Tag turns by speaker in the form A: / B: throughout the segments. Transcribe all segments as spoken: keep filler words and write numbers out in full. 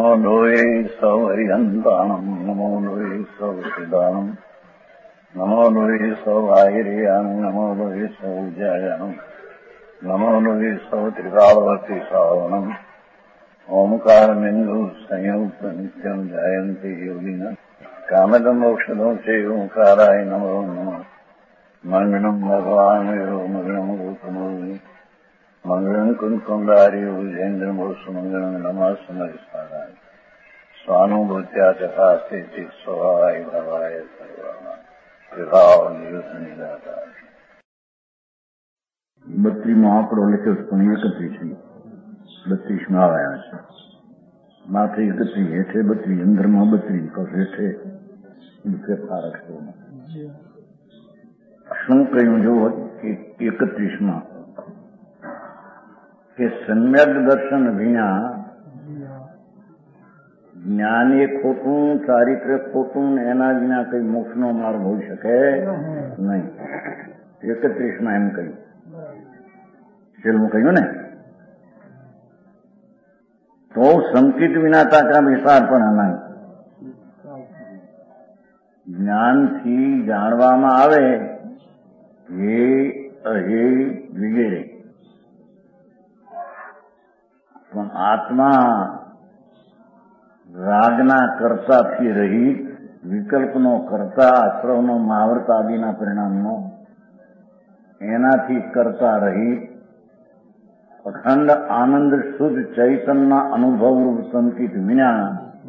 A: નમો લોહે સૌહરિહંતાણમ નમો લોહે સૌસિદાનમ નમો લોહે સૌભાગીરિયામ નમો લોહે સૌજાયામ નમો લોહે સૌ ત્રિકાળવતી સાવનમ ઓમકાર બિંદુ સંયુક્ત નિત્યમ જાયંતી યોગિન કામદમ મોક્ષદો છે ઓંકારાય નમો નમઃ મંગળમ ભગવાન મંગળમ ગૌતમો મંગળમ કુંકુંડાર્યો જૈન્દ્રમો સુમંગળમ નમઃ સમરિસ્મરાય સ્વાનુભૂત્યા ચકાસ્તે ચિત સ્વભાવાય ભવાય સર્વના વિભાવ નિયુદ્ધ નિરાકાર. બત્રીસમાં આંકડો લખ્યો છે પણ એકત્રીસ બત્રીસમાં આવ્યા છે. માથે એકત્રીસ, હેઠે બત્રીસ, અંદરમાં બત્રીસ, તો હેઠે ફેરફાર અક્ષરોમાં. શું કહ્યું જો એકત્રીસમાં કે સમ્યક દર્શન વિના જ્ઞાન એ ખોટું, ચારિત્ર ખોટું, ને એના વિના કઈ મોક્ષનો માર્ગ હોઈ શકે નહીં. એકત્રીસમાં એમ કહ્યું. છેલ્લું કહ્યું ને, તો સંકિત વિના તાકા વિસ્તાર પણ નહીં. જ્ઞાનથી જાણવામાં આવે હે અહે વગેરે, પણ આત્મા રાગના કર્તાથી રહિત, વિકલ્પનો કર્તા, આશ્રવનો મહાવર્ત આદિના પરિણામનો એનાથી કરતા રહિત, અખંડ આનંદ શુદ્ધ ચૈતનના અનુભવરૂપ સંકિત વિના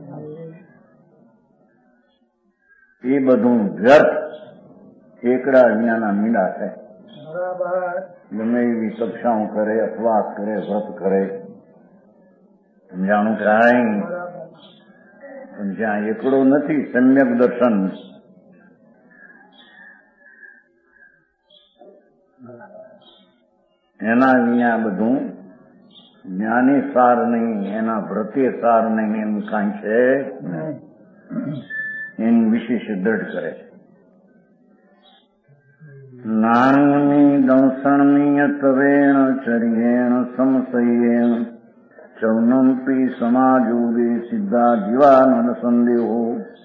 A: એ બધું વ્યર્થ એકડા વિનાના મીંડા છે. ગમે એવી કક્ષાઓ કરે, અપવાસ કરે, વ્રત કરે, સમજાણું કાંઈ પણ જ્યાં એકડો નથી, સમ્યક દર્શન, એના વિના બધું જ્ઞાને સાર નહીં, એના વ્રતે સાર નહીં, એમ કાંઈ છે એની વિશેષ દ્રઢ કરે છે. નાણની દંસણની તવેણ ચર્યેણ સમસયેણ ચૌનંપી સમાજોદે સિદ્ધા જીવાનંદ સંદેહો.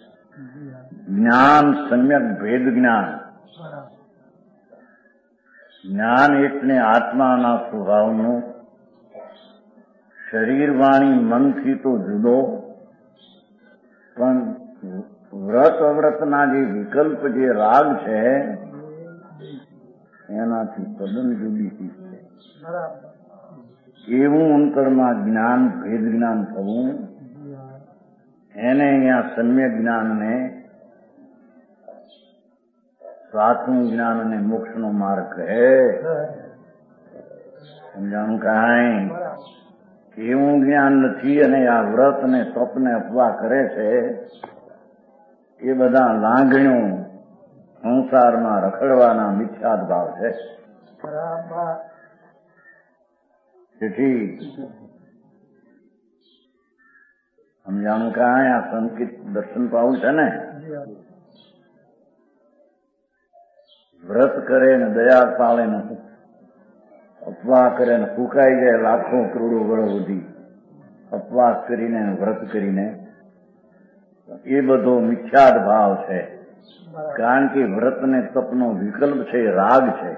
A: જ્ઞાન સમ્યક ભેદ જ્ઞાન. જ્ઞાન એટલે આત્માના સ્વભાવનું, શરીર વાણી મનથી તો જુદો, પણ વ્રત અવ્રતના જે વિકલ્પ, જે રાગ છે એનાથી તદ્દન જુદી ચીજ છે. એવું અંતરમાં જ્ઞાન, ભેદ જ્ઞાન થવું, એને અહીંયા સમ્યક જ્ઞાનને, સાચું જ્ઞાન અને મોક્ષનો માર્ગ કહે. સમજાણું કાંઈ? એવું જ્ઞાન નથી અને આ વ્રત ને તપને અપવા કરે છે એ બધા લાગણીઓ, સંસારમાં રખડવાના મિથ્યાદ ભાવ છે. તેથી સમજાણું કાંઈ? આ સંકિત દર્શન પાવું છે ને, વ્રત કરે ને દયા પાળે ને અપવાસ કરે ને ફૂંકાઈ જાય લાખો કરોડો વર્ષ સુધી અપવાસ કરીને, વ્રત કરીને, એ બધો મિથ્યાદ ભાવ છે. કારણ કે વ્રત ને તપનો વિકલ્પ છે, રાગ છે,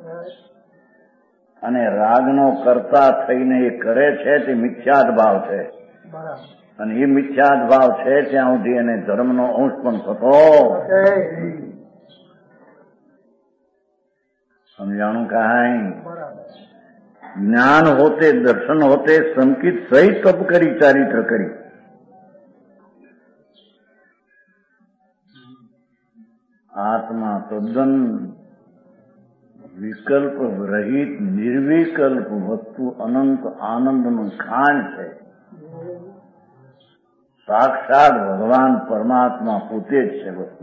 A: અને રાગનો કરતા થઈને એ કરે છે તે મિથ્યાદ ભાવ છે. અને એ મિથ્યાદ ભાવ છે ત્યાં સુધી એને ધર્મનો અંશ પણ થતો. સમજાણું કાંઈ? જ્ઞાન હોતે, દર્શન હોતે સંકિત સહિત તપ કરી, ચારિત્ર કરી. આત્મા તદ્દન વિકલ્પ રહિત, નિર્વિકલ્પ વસ્તુ, અનંત આનંદનું ખાણ છે. સાક્ષાત ભગવાન પરમાત્મા પોતે જ છે વસ્તુ.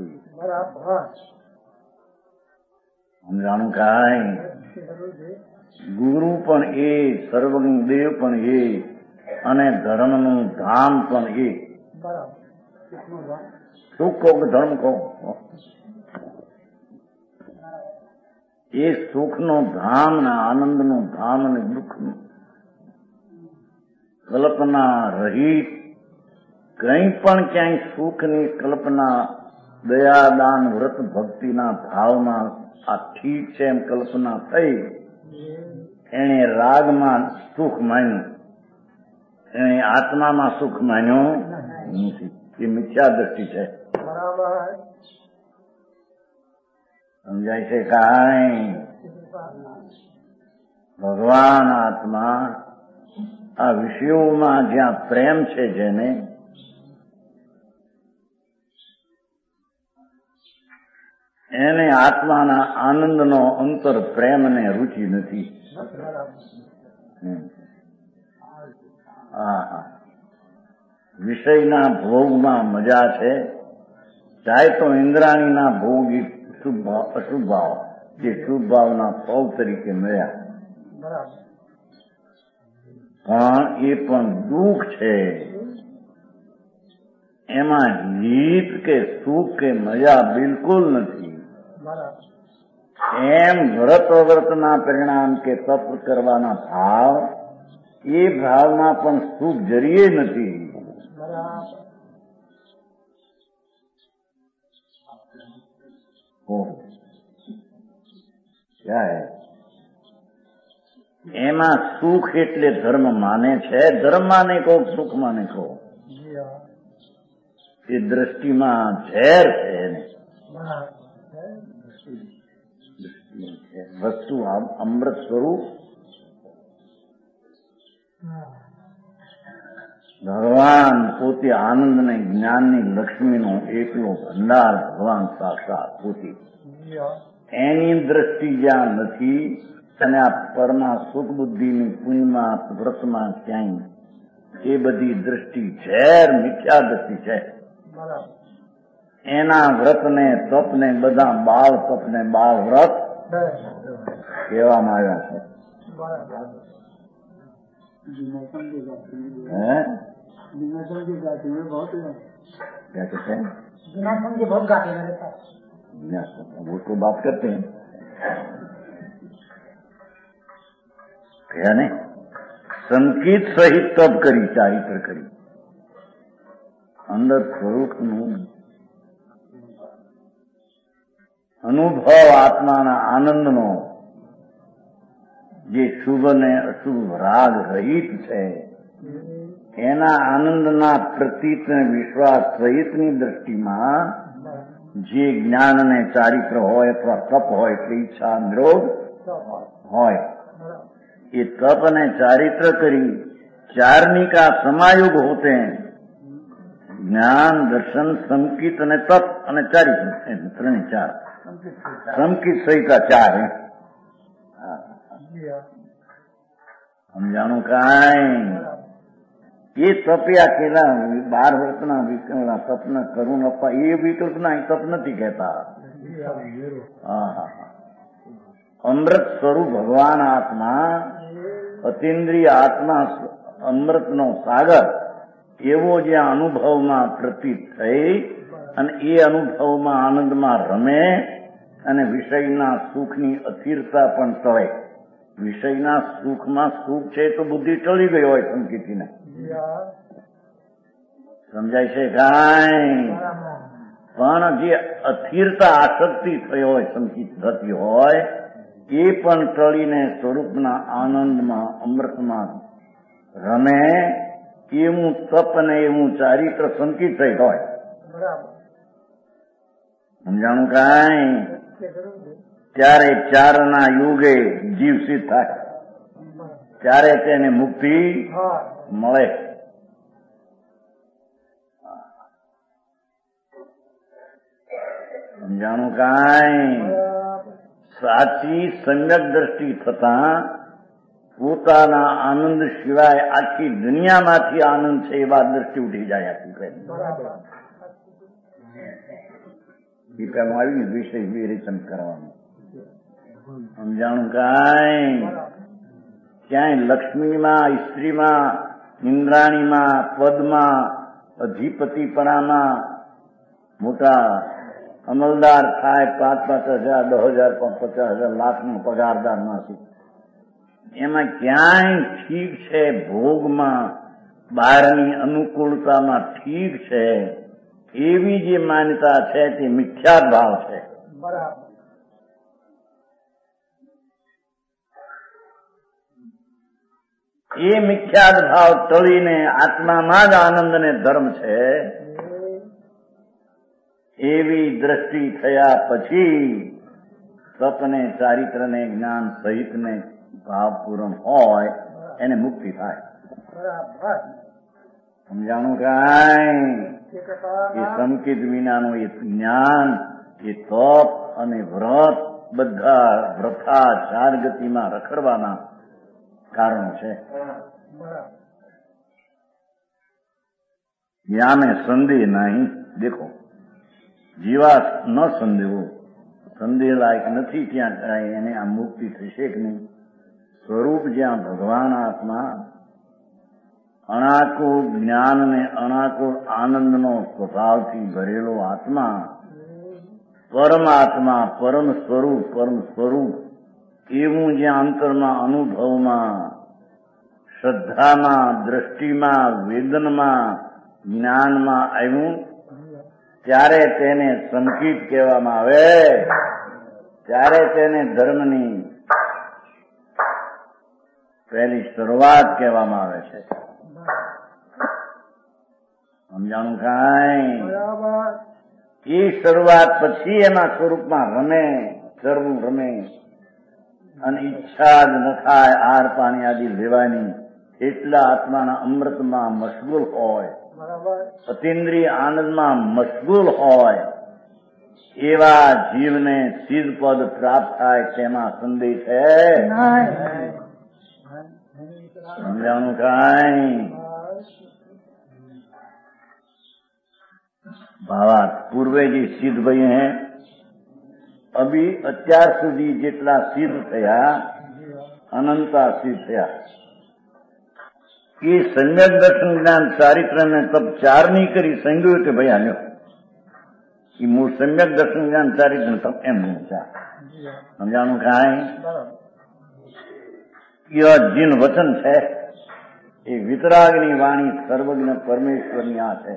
A: સમજાણું કાંઈ? ગુરુ પણ એ, સર્વજ્ઞ દેવ પણ એ, અને ધર્મનું ધામ પણ એ. સુખ કહો કે ધર્મ કહો, એ સુખનું ધામ ને આનંદનું ધામ અને દુઃખનું કલ્પના રહિત કંઈ પણ ક્યાંય સુખની કલ્પના દયાદાન વ્રત ભક્તિના ભાવમાં આ ઠીક છે એમ કલ્પના થઈ, એને રાગમાં સુખ માન્યું, એને આત્મામાં સુખ માન્યો નથી. એ મિથ્યા દ્રષ્ટિ છે. સમજાય છે? કાંઈ ભગવાન આત્મા આ વિષયોમાં જ્યાં પ્રેમ છે, જેને એને આત્માના આનંદનો અંતર પ્રેમ ને રુચિ નથી. હા, વિષયના ભોગમાં મજા છે, ચાહે તો ઇન્દ્રાણીના ભોગ શુભ ભાવ અશુભ ભાવ જે શુભ ભાવના ભોગ તરીકે મળ્યા, પણ એ પણ દુઃખ છે. એમાં હિત કે સુખ કે મજા બિલકુલ નથી. એમ વ્રત અવ્રતના પરિણામ કે તપ કરવાના ભાવ, એ ભાવમાં પણ સુખ જરીએ નથી. એમાં સુખ એટલે ધર્મ માને છે, ધર્મ માને કહો, સુખ માને કહો, એ દ્રષ્ટિમાં ઝેર છે. એને વસ્તુ અમૃત સ્વરૂપ ભગવાન પોતે આનંદ ને જ્ઞાનની લક્ષ્મીનો એકલો ભંડાર ભગવાન સાક્ષાત પોતે. એની દ્રષ્ટિ જ્યાં નથી અને આ પરમાં સુખ બુદ્ધિની પુણ્યમાં વ્રતમાં ક્યાંય, એ બધી દ્રષ્ટિ ઝેર મિથ્યા દ્રષ્ટિ છે. એના વ્રતને તપને બધા બાળ તપને બાળ વ્રત કહેવામાં આવ્યા છે. वो तो बात करते हैं, क्या नहीं, સંકેત સહિત તપ કરી, ચારિત્ર કરી, અંદર સ્વરૂપનું અનુભવ આત્માના આનંદનો જે શુભ ને અશુભ રાગ રહિત છે, એના આનંદના પ્રતીત વિશ્વાસ સહિતની દ્રષ્ટિમાં જે જ્ઞાન અને ચારિત્ર હોય અથવા તપ હોય કે ઈચ્છા નિરોધ હોય, એ તપ અને ચારિત્ર કરી ચારની का समायुग होते हैं. જ્ઞાન, દર્શન, સંકિત અને તપ અને ચારિત્ર, ત્રણે ચાર સંકિત સહિત ચાર. સમજાણું કાંઈ? એ તપ્યા કેલા બાર વર્ષના વિકલ્પના તપના કરુણ અપા, એ વિકલ્પના તપ નથી કહેતા. હા, અમૃત સ્વરૂપ ભગવાન આત્મા, અતિન્દ્રિય આત્મા અમૃતનો સાગર એવો જ્યાં અનુભવમાં પ્રતીત થઈ અને એ અનુભવમાં આનંદમાં રમે અને વિષયના સુખની અસ્થિરતા પણ ટળે. વિષયના સુખમાં સુખ છે તો બુદ્ધિ ટળી ગઈ હોય સંકેતીને. સમજાય છે કાંઈ? પણ જે અસ્થિરતા આસક્તિ થઈ હોય, સંકિત થતી હોય, એ પણ ટળીને સ્વરૂપના આનંદમાં અમૃતમાં રમે. એવું તપ ને એવું ચારિત્ર સંકિત થઈ હોય. સમજાણું કાંઈ? ત્યારે ચારના યુગે જીવ સિદ્ધ થાય, ત્યારે તેને મુક્તિ મળે. સમજાણું કાંઈ? સાચી સમ્યક દ્રષ્ટિ થતા પોતાના આનંદ સિવાય આખી દુનિયામાંથી આનંદ છે એવા દ્રષ્ટિ ઉઠી જાય. આખી ગીતામાં આવી વિષય વિરેચન કરવાનું. સમજાણું કાંઈ? ક્યાંય લક્ષ્મીમાં, સ્ત્રીમાં, ઇન્દ્રાણીમાં, પદમાં, અધિપતિપણામાં મોટા અમલદાર થાય, પાંચ પાંચ હજાર દસ હજાર પચાસ હજાર લાખનો પગારદાર નથી. એમાં ક્યાંય ઠીક છે ભોગમાં બહારની અનુકૂળતામાં ઠીક છે એવી જે માન્યતા છે તે મિથ્યા ભાવ છે.
B: બરાબર.
A: એ મિથ્યાદ ભાવ ટળીને આત્મામાં જ આનંદ ને ધર્મ છે એવી દ્રષ્ટિ થયા પછી સતને ચારિત્રને જ્ઞાન સહિતને ભાવપૂર્ણ હોય એને મુક્તિ થાય.
B: બરાબર.
A: સમજાણું કાંઈ? એ સંકેત વિનાનું એ જ્ઞાન, એ તપ અને વ્રત બધા વ્રથા ચાર ગતિમાં રખડવાના કારણ છે. જ્યાં મેં સંદેહ નહીં. દેખો, જીવા ન સંદેહો, સંદેહ લાયક નથી ત્યાં કાંઈ એને આ મુક્તિ થશે કે નહીં. સ્વરૂપ જ્યાં ભગવાન આત્મા અણાકુળ જ્ઞાન ને અણાકુળ આનંદનો સ્વભાવથી ભરેલો આત્મા, પરમાત્મા, પરમ સ્વરૂપ, પરમ સ્વરૂપ એવું જ્યાં અંતરમાં અનુભવમાં, શ્રદ્ધામાં, દ્રષ્ટિમાં, વેદનમાં, જ્ઞાનમાં આવ્યું ત્યારે તેને સંકિત કહેવામાં આવે, ત્યારે તેને ધર્મની પહેલી શરૂઆત કહેવામાં આવે છે. સમજાણું કાંઈ? એ શરૂઆત પછી એના સ્વરૂપમાં રમે, કરવું રમે અને ઈચ્છા જ ન થાય આહાર પાણી આદિ લેવાની, એટલા આત્માના અમૃતમાં મશગુલ હોય, અતિન્દ્રિય આનંદમાં મશગુલ હોય એવા જીવને સિદ્ધ પદ પ્રાપ્ત થાય તેમાં સંદેહ છે? સમજાણું કાંઈ? भावार्थ पूर्वे जी सिद्ध भई हैं, अभी અત્યાર સુધી જેટલા સિદ્ધ થયા, અનંતા સિદ્ધ થયા, એ સમ્યક દર્શન જ્ઞાન ચારિત્ર ને તપ ચાર નહીં કરી સંગ્યું કે ભાઈ આલ્યો એ મૂળ સમ્યક દર્શન જ્ઞાન ચારિત્ર ને તપ એમ નહીં ચાર. સમજાણું કાંઈ? એ જીન વચન છે એ વિતરાગની વાણી સર્વજ્ઞ પરમેશ્વરની આ છે.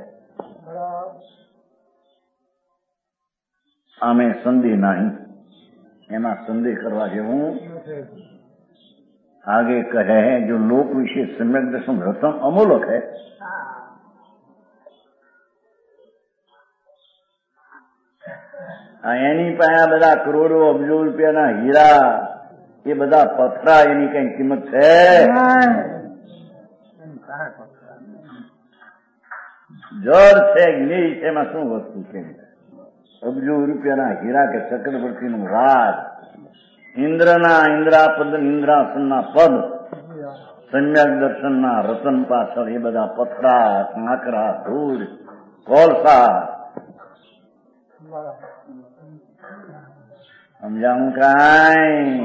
A: આમે સંદેહ નહીં, એમાં સંદેહ કરવા જેવું. आगे कहे जो लोक विषय सम्यक दर्शन रतन अमूलक है, એની પાસે બધા કરોડો અબજો રૂપિયાના હીરા એ બધા પથરા એની કઈ કિંમત છે? જળ છે, જ્ઞેય છે, એમાં શું વસ્તુ છે? અબજો રૂપિયાના હીરા કે ચક્રવર્તીનું રાજ, ઇન્દ્રના ઇન્દ્રાપદ ઇન્દ્રાસનના પદ, સમ્યક દર્શનના રતન પાછળ એ બધા પથરા, કાંકરા, ધૂળ, કોલસા. સમજાવું કાંઈ?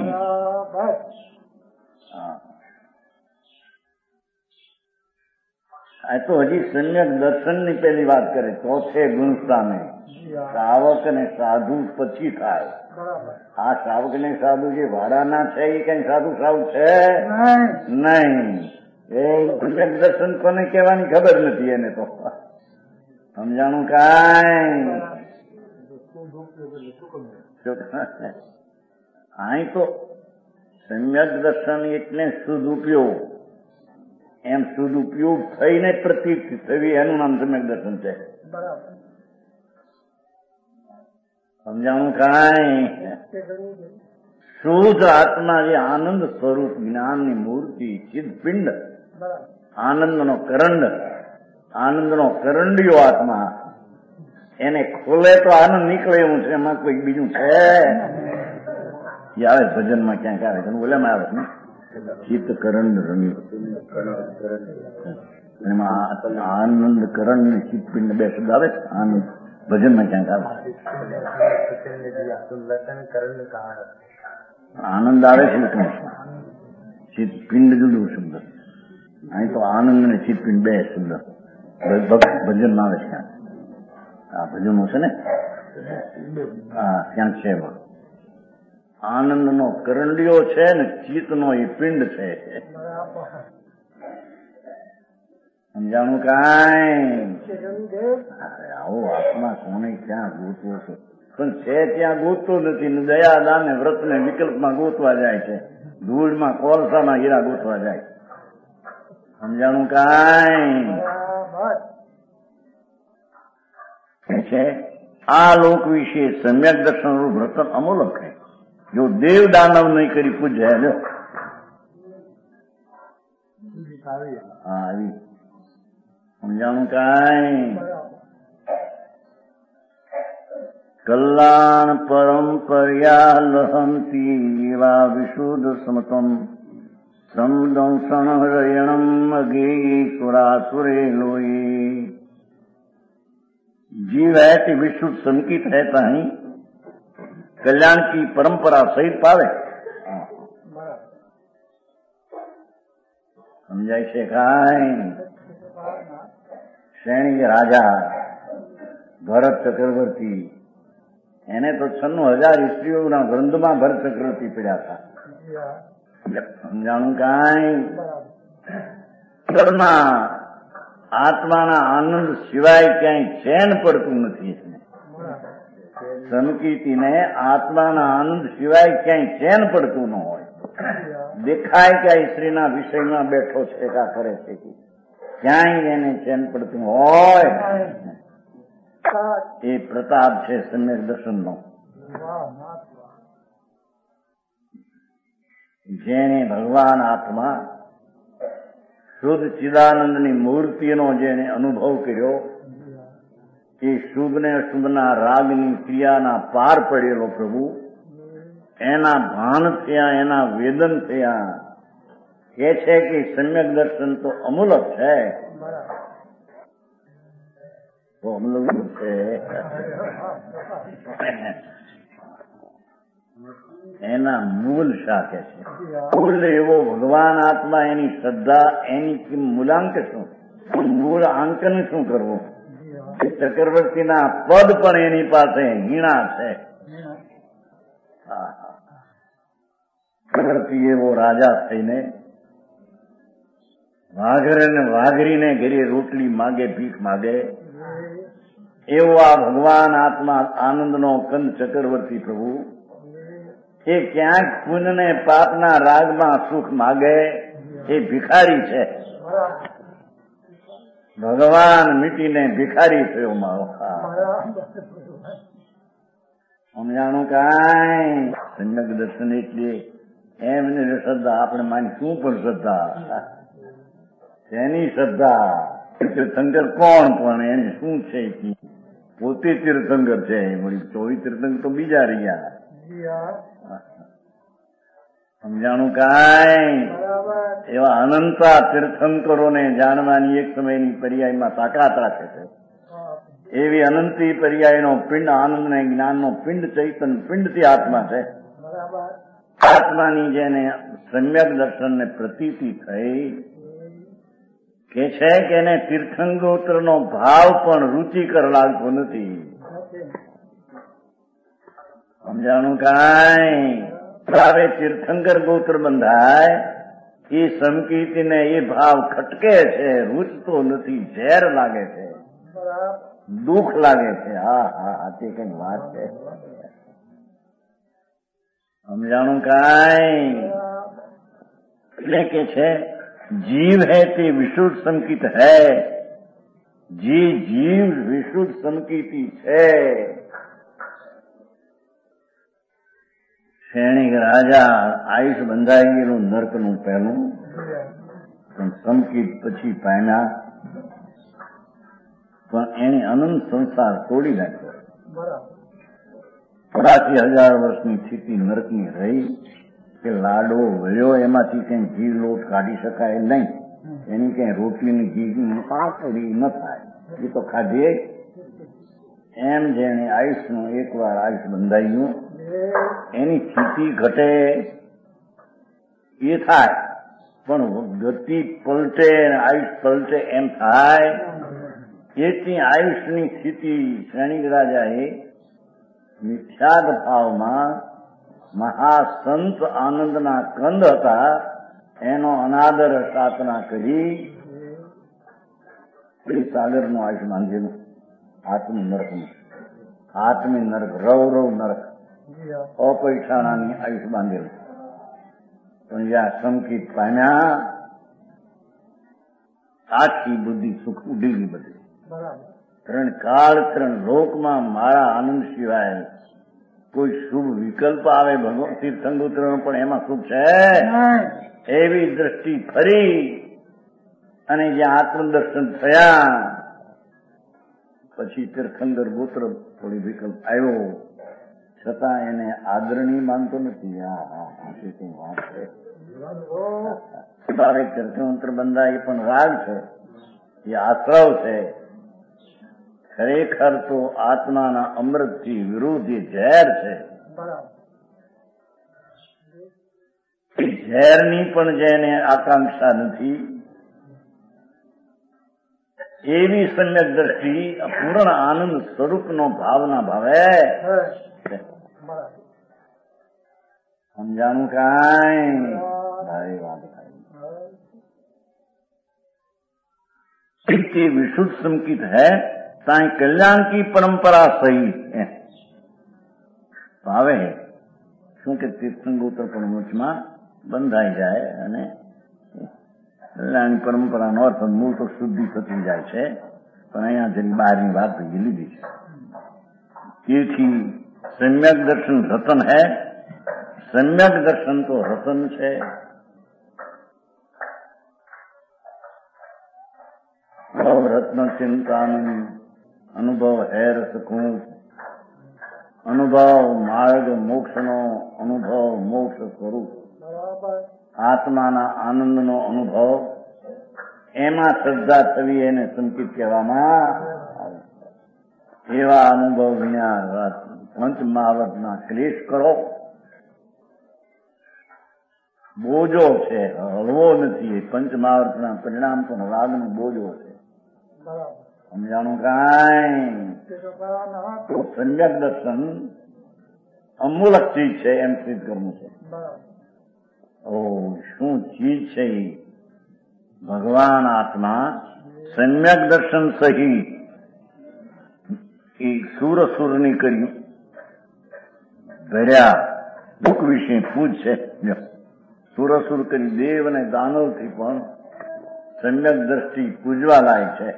A: આ તો હજી સમ્યક દર્શનની પેલી વાત કરે, ચોથે ગુણસ્થાને શ્રાવક ને સાધુ પછી થાય. આ શ્રાવક ને સાધુ જે વાડાના છે એ કઈ સાધુ શ્રાવક છે નહીં. એ સમ્યક દર્શન કોને કહેવાની ખબર નથી એને તો. સમજાણું કાંઈ? અહીં તો સમ્યક દર્શન એટલે સદુપયોગ, એમ સદુપયોગ થઈને પ્રતીત થવી એનું નામ સમ્યક દર્શન છે. સમજાણું કાંઈ? શુદ્ધ આત્મા જે આનંદ સ્વરૂપ જ્ઞાનની મૂર્તિ ચિદપિંડ, આનંદનો કરંડ, આનંદનો કરંડિયો આત્મા, એને ખોલે તો આનંદ નીકળે એવું છે, એમાં કોઈ બીજું છે? એ આવે ભજનમાં ક્યાંક આવે છે, બોલ્યામાં આવે છે ચિત્ત કરંડ રમ્યું, એમાં આનંદ કરંડ ને ચિત્તપિંડ બે શબ્દ આવે છે. આનંદ ભજનમાં ક્યાંક આવે, આનંદ આવે છે, ચિત્તપિંડ જુદું શબ્દ. અહીં તો આનંદ અને ચિત્તપિંડ બે શબ્દ ભજનમાં આવે છે. આ ભજનો છે ને, હા ક્યાંક છે. આનંદનો કરંડિયો છે ને ચિત્તનો એ પિંડ છે. સમજાણું કાંઈ?
B: ચિરંજીવ
A: અરે આવો આત્મા કોને ક્યાં ગોતવો છે? પણ છે ત્યાં ગોતતો નથી ને દયા દાન ને વ્રત ને વિકલ્પમાં ગોતવા જાય છે, ધૂળમાં કોલસામાં હીરા ગોતવા જાય. સમજાણું કાંઈ?
B: બરાબર
A: છે આ લોક વિશે સમ્યક દર્શન રૂપ વર્તન અમૂલક છે. જો દેવ દાનવ નહીં કરી પૂજે જો
B: આવી
A: હા આવી. સમજાણું કાંઈ?
B: બરાબર
A: કલ્યાણ પરંપર્યા લહંતી એવા વિશુદ્ધ સમતમ સમદંસણ હૃયણમ અગેયી સુરાસुरे लोये. जीव है कि विशुद्ध संकित रहता है, कल्याण की परंपरा सहित पावे.
B: બરાબર
A: સમજાય છે કાંઈ? શ્રેણી રાજા ભરત ચક્રવર્તી એને તો છન્નું હજાર ઈસ્વીઓના ગ્રંથમાં ભરત ચક્રવર્તી પડ્યા હતા. સમજાણું કાંઈ? ઘરમાં આત્માના આનંદ સિવાય ક્યાંય ચેન પડતું નથી. સમકીતીને આત્માના આનંદ સિવાય ક્યાંય ચેન પડતું ન હોય. દેખાય કે આ સ્ત્રીના વિષયમાં બેઠો છે કા કરે છે, ક્યાંય એને ચેન પડતું હોય એ પ્રતાપ છે સમ્યક દર્શનનો. જેને ભગવાન આત્મા શુદ્ધ ચિદાનંદની મૂર્તિનો જેને અનુભવ કર્યો, એ શુભ ને અશુભના રાગની ક્રિયાના પાર પડેલો પ્રભુ, એના ભાન થયા, એના વેદન થયા. કે છે કે સમ્યક દર્શન તો અમૂલક છે. તો અમૂલક છે એના મૂળ શા કે છે? મૂળ એવો ભગવાન આત્મા, એની શ્રદ્ધા, એની મૂલાંક શું, મૂળ આંકન શું કરવું? ચક્રવર્તીના પદ પણ એની પાસે હીણા છે. ચક્રવર્તી એવો રાજા થઈને વાઘરે ને વાઘરીને ઘરે રોટલી માગે, ભીખ માગે, એવો આ ભગવાન આત્મા આનંદનો કંદ ચક્રવર્તી પ્રભુ એ ક્યાંક પુણ્ય ને પાપના રાગમાં સુખ માગે, એ ભિખારી છે. ભગવાન મીટીને ભિખારી થયો મારો. સમજાણું કાંઈ? સમ્યક દર્શન એટલે એમની શ્રદ્ધા આપણે માની શું પણ શ્રદ્ધા, એની શ્રદ્ધા. તીર્થંકર કોણ પણ એને શું છે? પોતે તીર્થંકર છે. ચોવીસ તીર્થંકર તો બીજા રહ્યા. સમજાણું કાંઈ? એવા અનંતા તીર્થંકરોને જાણવાની એક સમયની પર્યાયમાં તાકાત રાખે છે. એવી અનંતી પર્યાયનો પિંડ, આનંદ ને જ્ઞાનનો પિંડ, ચૈતન પિંડથી આત્મા છે. આત્માની જેને સમ્યક દર્શન ને પ્રતીતિ થઈ, કે છે કે એને તીર્થંકોત્તરનો ભાવ પણ રુચિકર લાગતો નથી. સમજાણું કાંઈ? હવે તીર્થંકર ગોત્ર બંધાય, એ સમકીર્તિને એ ભાવ ખટકે છે, રૂચતો નથી, ઝેર લાગે છે, દુઃખ લાગે છે. હા હા આ તે કઈ વાત છે. સમજાણું કાંઈ? એટલે કે છે જીવ है તે વિશુદ્ધ સંકિત है, જે જીવ વિશુદ્ધ સંકિતી છે. શ્રેણી રાજા આયુષ બંધાઈ ગયેલું નર્કનું પહેલું, પણ સંકિત પછી પામ્યા, પણ એને અનંત સંસાર તોડી નાખ્યો. પચાસી હજાર વર્ષની સ્થિતિ નર્કની રહી કે લાડો વળ્યો, એમાંથી કઈ ઘી લોટ કાઢી શકાય નહીં, એની કઈ રોટલીની ઘી પાકડી ન થાય, એ તો ખાધીએ. એમ જેને આયુષનું એકવાર આયુષ બંધાયું, એની સ્થિતિ ઘટે એ થાય, પણ ગતિ પલટે, આયુષ પલટે એમ થાય. એથી આયુષની સ્થિતિ શ્રેણી રાજાએ મિથ્યાદ ભાવમાં મહાસંત આનંદના કંદ હતા, એનો અનાદર સાધના કરી એ સાગરનું આયુષ બાંધેલું આત્મી નરકનું, આત્મી નરક, રવ રવ નરક, અપૈઠાણાની આયુષ બાંધેલું. પણ જ્યાં સંકિત પામ્યા આખી બુદ્ધિ સુખ ઉડી ગઈ બધી. ત્રણ કાળ ત્રણ લોકમાં મારા આનંદ સિવાય કોઈ શુભ વિકલ્પ આવે ભગવાન તીર્થંકર પણ એમાં સુખ છે એવી દ્રષ્ટિ ફરી અને જ્યાં આત્મદર્શન થયા પછી તીર્થંકર ગોત્ર થોડી વિકલ્પ આવ્યો છતાં એને આદરણીય માનતો નથી. હા હા આથી કઈ વાત છે. તારે તીર્થમંત્ર બંધા એ પણ રાગ છે, એ આશ્રવ છે. ખરેખર તો આત્માના અમૃતથી વિરુદ્ધ એ ઝેર છે. ઝેરની પણ જેને આકાંક્ષા નથી એવી સમ્યક દ્રષ્ટિ પૂર્ણ આનંદ સ્વરૂપનો ભાવના ભાવે સમજાણું કાંઈ ભારે વાત થાય. विशुद्ध संकित है साई कल्याण की परंपरा सही है. ભાવે શું કે તીર્થંકર પણ મોચમાં બંધાઈ જાય અને કલ્યાણ પરંપરાનો અર્થ મૂળ તો શુદ્ધિ થતી જાય છે, પણ અહીંયા જેની બહારની વાત લીધી છે. તેથી સમ્યક દર્શન રતન હૈ. સમ્યક દર્શન તો રતન છે. રત્ન ચિંતાન અનુભવ હે રસકું. અનુભવ માર્ગ મોક્ષનો અનુભવ મોક્ષ સ્વરૂપ આત્માના આનંદનો અનુભવ, એમાં શ્રદ્ધા થવી એને સંકિત કહેવામાં આવે. એવા અનુભવ વિના પંચ મહાવતના ક્લેશ કરો બોજો છે, હળવો નથી. પંચ મહાવતના પરિણામ પણ રાગનો બોજો છે. સમજાણું કાંઈ? તો સમ્યક દર્શન અમૂલક ચીજ છે એમ સિદ્ધ કરવું છે. ઓ શું ચીજ છે એ ભગવાન આત્મા સમ્યક દર્શન સહિત એ સુર સુરની કરી ધર્યા દુઃખ વિશે પૂછશે. સુરસુર કરી દેવ અને દાનવથી પણ સમ્યક દ્રષ્ટિ પૂજવા લાયક છે.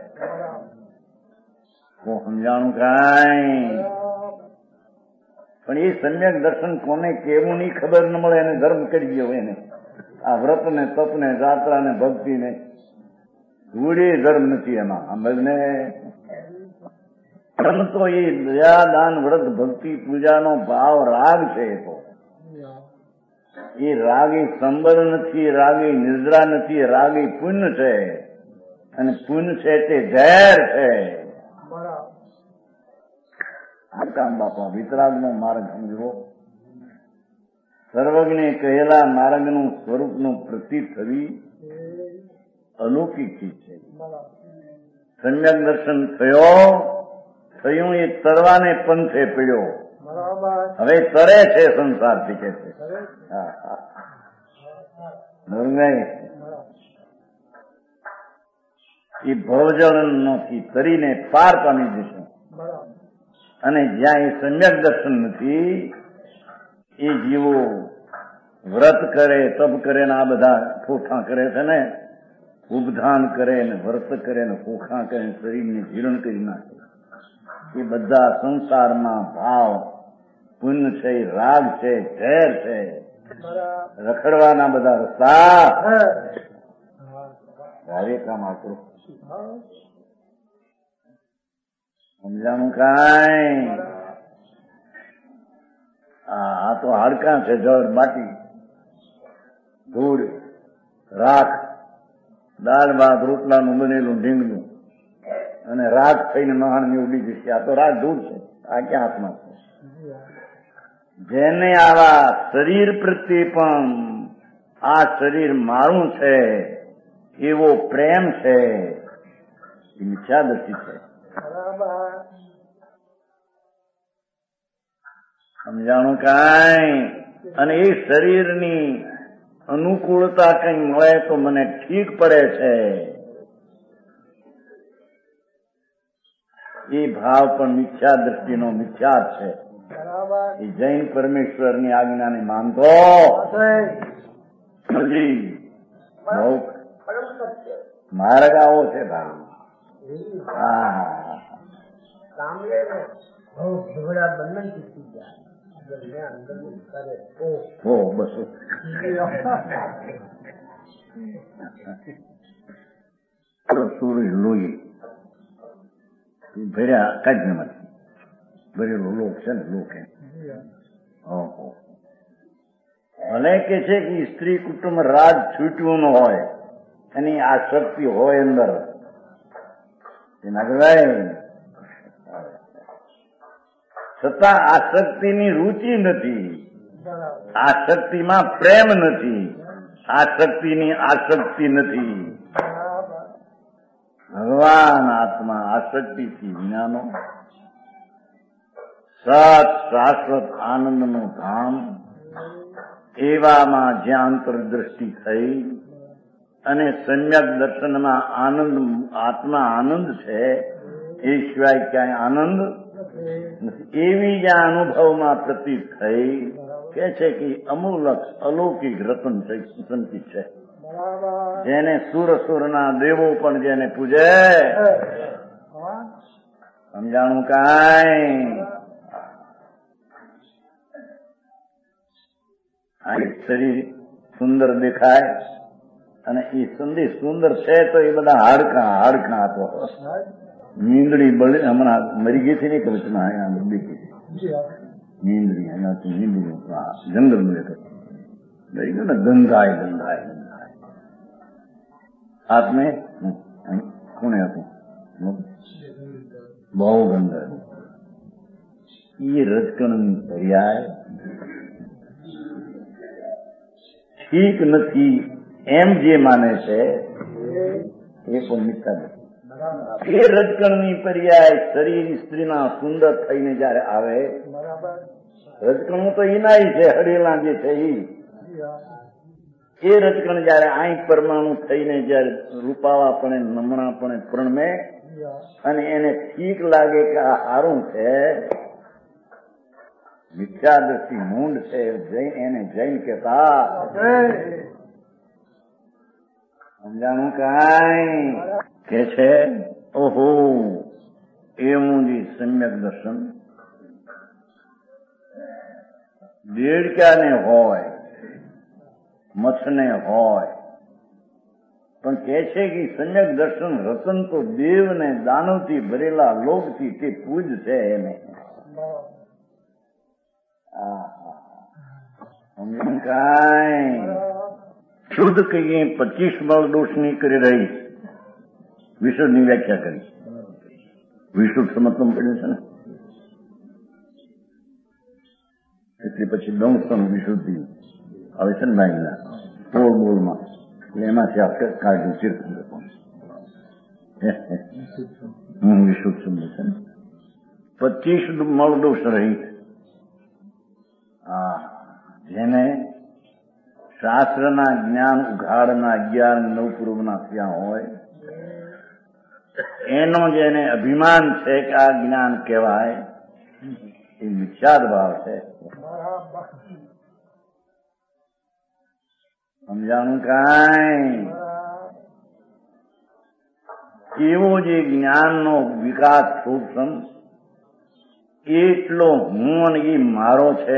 A: તો સમજાણું કાંઈ? પણ એ સમ્યક દર્શન કોને કેવું નહીં ખબર ન મળે એને ધર્મ કરી ગયો. એને આ વ્રત ને તપ ને જાત્રા ને ભક્તિ ને ધૂળી ધર્મ નથી એમાં. અમલને તો એ દયા દાન વ્રત ભક્તિ પૂજાનો ભાવ રાગ છે. એ તો એ રાગી સંબળ નથી, રાગી નિદ્રા નથી, રાગી પુણ્ય છે. અને પુણ્ય છે તે ઝેર છે. આ કામ બાપા વિતરાગનો માર્ગ સમજવો. સર્વજ્ઞે કહેલા માર્ગનું સ્વરૂપનું પ્રતીત થવી અલૌકિક ચીજ છે. સમ્યક દર્શન થયો થયું એ તરવાને પંથે પડ્યો. હવે તરે છે સંસારથી કે છે. એ ભવજળ નથી, તરીને પાર પામી જશે. અને જ્યાં એ સમ્યક દર્શન નથી એ જીવો વ્રત કરે, તપ કરે ને આ બધા ખોખા કરે છે ને, ઉપધાન કરે ને વ્રત કરે ને ખોખા કરે, શરીરને જીર્ણ કરી નાખે. એ બધા સંસારમાં ભાવ પુણ્ય છે, રાગ છે, ઝેર છે. રખડવાના બધા રસ્તા ભારે કામ આપડું. સમજાણું કાંઈ? આ તો હાડકાં છે, જળ માટી ધૂળ રાખ, દાળ ભાત રોટલાનું બનેલું ઢીંગલું અને રાખ થઈને મહાણની ઉડી જશે. આ તો રાખ ધૂળ છે. આ ક્યાં હાથમાં છે? જેને આવા શરીર પ્રત્યે પણ આ શરીર મારું છે એવો પ્રેમ છે એ મિથ્યાદર્શી છે. સમજાણું કાંઈ? અને એ શરીરની અનુકૂળતા કઈ મળે તો મને ઠીક પડે છે. એ ભાવ પણ મિથ્યા દ્રષ્ટિનો મિથ્યા છે.
B: બરાબર.
A: એ જૈન પરમેશ્વરની આજ્ઞાને માનતો હજી બહુ માર્ગ આવો છે ભાઈ. હા
B: સાંભળે બહુ ઝઘડા બંધન તૂટી જાય અંદર કરે
A: હો બસો સૂરજ લોહી ભર્યા કાઢી નથી ભરેલો લોક છે ને લોક એમ. ઓહો ભલે કે છે કે સ્ત્રી કુટુંબ રાજ છૂટ્યું ન હોય એની આસક્તિ હોય અંદર એના કહેવાય છતાં આસક્તિની રુચિ નથી, આસક્તિમાં પ્રેમ નથી, આસક્તિની આસક્તિ નથી. ભગવાન આત્મા આસક્તિથી વિનાનો સત શાશ્વત આનંદનું ધામ એવામાં જ્યાં અંતરદ્રષ્ટિ થઈ અને સમ્યક દર્શનમાં આનંદ આત્મા આનંદ છે એ સિવાય ક્યાંય આનંદ નથી. એવી જ્યાં અનુભવમાં પ્રતીત થઈ કે છે કે અમૂલક અલૌકિક રતન સંચિત છે, જેને સુર સુરના દેવો પણ જેને પૂજે સમજાણું કાંઈ. આ શરીર સુંદર દેખાય અને એ સંદેશ સુંદર છે તો એ બધા હાડકા હાડકા આપો મીંદડી બળી હમણાં મરી ગઈ હતી ને કવચમાં અહીંયા દેખી મીંદડી એનાથી મીંદડી જંગલનું એક મરી ગયું ને ગંધાય ગંધાય ગંધાય આત્મે કોને હતું બહુ ગંધાય. એ રજકણની પર્યાય ઠીક નથી એમ જે માને છે એ પણ મિથ્યા નથી. એ રજકણની પર્યાય શરીર સ્ત્રીના સુંદર થઈને જયારે આવે રજકણું તો એનાય છે હડેલા જે છે એ રજકણ જયારે આંખ પરમાણુ થઈને જયારે રૂપાવાપણે નમણાપણે પ્રણમે અને એને ઠીક લાગે કે આ સારું છે મિથ્યા દ્રષ્ટિ મૂંડ છે એને જૈન કહેતા સમજાણું કાંઈ કે છે. ઓહો એવું જે સમ્યક દર્શન દેડકાને હોય મચ્છને હોય પણ કે છે કે સમ્યક દર્શન રતન તો દેવ ને દાનવથી ભરેલા લોભથી તે પૂજ છે એને. કાંઈ શુદ્ધ કહીએ પચીસ બળ દોષની કરી રહી વિશુદ્ધની વ્યાખ્યા કરી. વિશુદ્ધ સમજવું પડ્યું છે ને એટલે પછી દંશન વિશુદ્ધિ આવે છે ને ભાઈના બોલ બોલમાં એટલે એમાંથી આપણે કાઢ્યું ચીરખંડ હું વિશુદ્ધ સમજ છે ને પચીસ મળ દોષ રહી હા જેને શાસ્ત્રના જ્ઞાન ઉઘાડના અગિયાર નવ પૂર્વના થયા હોય એનો જેને અભિમાન છે કે આ જ્ઞાન કહેવાય એ મિથ્યાદ ભાવ છે. સમજાણું કાંઈ. એવો જે જ્ઞાનનો વિકાસ સૂક્ષ્મ એટલો હું અને એ મારો છે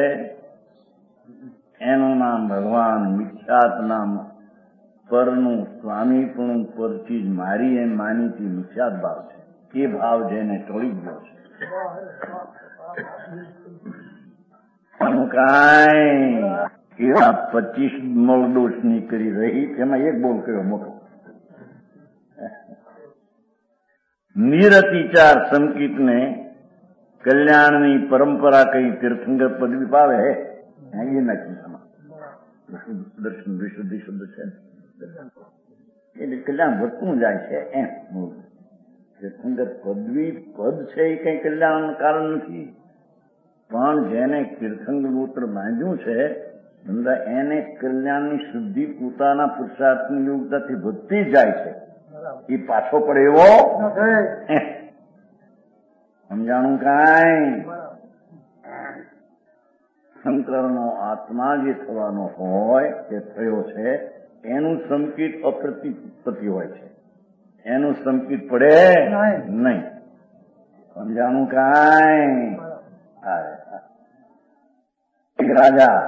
A: એનું નામ ભગવાન મિથ્યાત નામ પરનું સ્વામીપણું પરથી જ મારી એમ માનીથી મિથ્યાત ભાવ છે. એ ભાવ જેને ટોળી ગયો છે કાંઈ એવા પચીસ મળ દોષની કરી રહી તેમાં એક બોલ કર્યો મોટો નિરતિચાર સંકિતને કલ્યાણની પરંપરા કઈ તીર્થંકર પદવી પાવે એ નથી દર્શન વિશુદ્ધિ શબ્દ છે એટલે કલ્યાણ વધતું જાય છે એમ. તીર્થંકર પદવી પદ છે એ કઈ કલ્યાણ કારણ નથી પણ જેને તીર્થંકર ગોત્ર બાંધ્યું છે ધંધા એને કલ્યાણની શુદ્ધિ પોતાના પુરુષાર્થની યોગ્યતાથી વધતી જાય છે. એ પાછો પડે એવો સમજાણું કાંઈ? શંકરનો આત્મા જે થવાનો હોય તે થયો છે, એનું સંકિત અપ્રતિપત્તિ હોય છે, એનું સંકિત પડે નહીં. સમજાણું કાંઈ? એક રાજા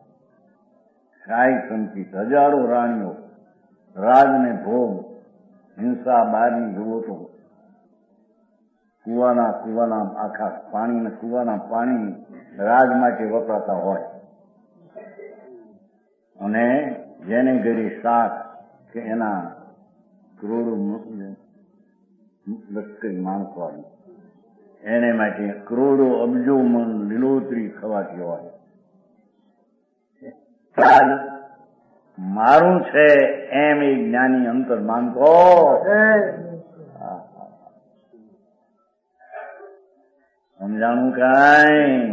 A: કાંઈ સંકિત, હજારો રાણીઓ, રાજને ભોગ, હિંસા બહારની જુઓ તો કુવાના કુવાના આખા પાણીના કુવાના પાણી રાજ માટે વપરાતા હોય, અને જેને ઘરે શાક કે એના કરોડો લશ્કરી માણસો આવે, એને માટે કરોડો અબજો મન લીલોતરી ખવાતી હોય. મારું છે એમ એ જ્ઞાની અંતર માનતો. સમજાણું કાંઈ?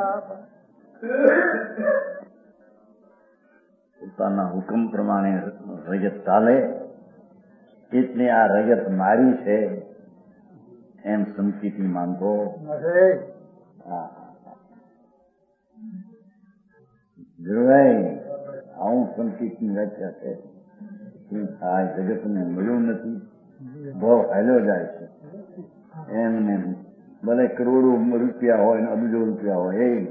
A: પોતાના હુકમ પ્રમાણે રજત ચાલે એટલે આ રજત મારી છે એમ સંકિતી માનતો. જોવાય આવું સંકિતની વ્યાખ્યા છે. શું થાય? જગતને મળ્યું નથી, ભાવ હાલ્યો જાય છે. એમને ભલે કરોડો રૂપિયા હોય ને અબજો રૂપિયા હોય, એ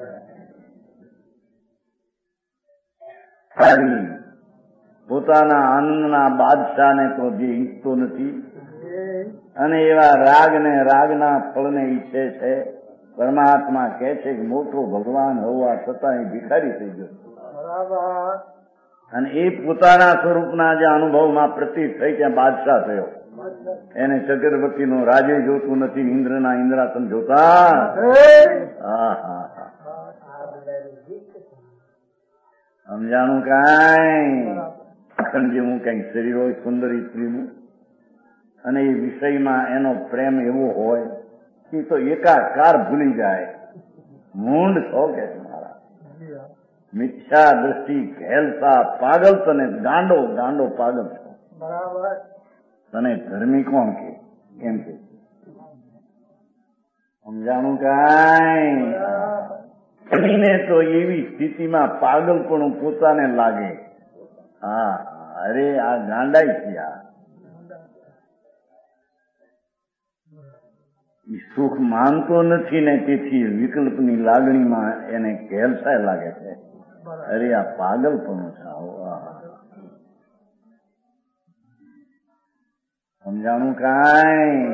A: પોતાના આનંદના બાદશાહને તો જે ઈચ્છતો નથી, અને એવા રાગને રાગના ફળને ઈચ્છે છે. પરમાત્મા કહે છે કે મોટો ભગવાન હોવા છતાં એ ભિખારી થઈ ગયો, અને એ પોતાના સ્વરૂપના જે અનુભવમાં પ્રતીત થઈ ત્યાં બાદશાહ થયો. એને ચક્રવર્તીનો રાજે જોતું નથી, ઇન્દ્રના ઇન્દ્રાસન જોતા. સમજાણું કાંઈ? જેવું કઈક શરીર હોય સુંદર સ્ત્રીનું, અને એ વિષયમાં એનો પ્રેમ એવો હોય કે તો એકાકાર ભૂલી જાય. મૂંડ છો કે મારા મિથ્યા દ્રષ્ટિ, ઘેલતા, પાગલ, તને ગાંડો ગાંડો પાગલ છો. તને ધર્મી કોણ કે? એમ કે. સમજાણું કાંઈ? ને તો એવી સ્થિતિમાં પાગલપણું પોતાને લાગે. હા, અરે આ ગાંડાઈ છે. આ સુખ માનતો નથી ને, તેથી વિકલ્પની લાગણીમાં એને ઘેલસાય લાગે છે. અરે આ પાગલપણું છે. સમજાણું કાંઈ?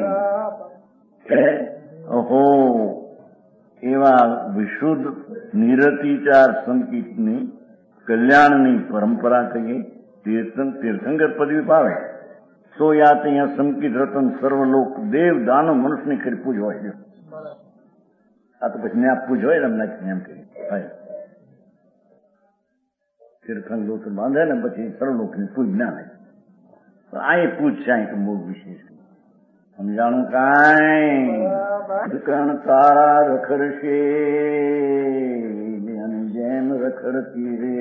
A: ઓહો, એવા વિશુદ્ધ નિરતિચાર સંકિતની કલ્યાણની પરંપરા કહીએ, તીર્થંકર પદવી પાવે તો યા ત્યાં સંકિત રતન સર્વલોક દેવ દાનો મનુષ્યની કરી પૂજ હોય. આ તો પછી ત્યાં પૂજ હોય એમ નથી, એમ કરી તીર્થંકર બાંધે ને પછી સર્વલોકની પૂજ ના થાય. આ એ પૂજ છે, અહીં તો મૂળ વિશેષ. સમજાણું કાંઈ? કણ તારા રખડશે જેમ રખડતી રે.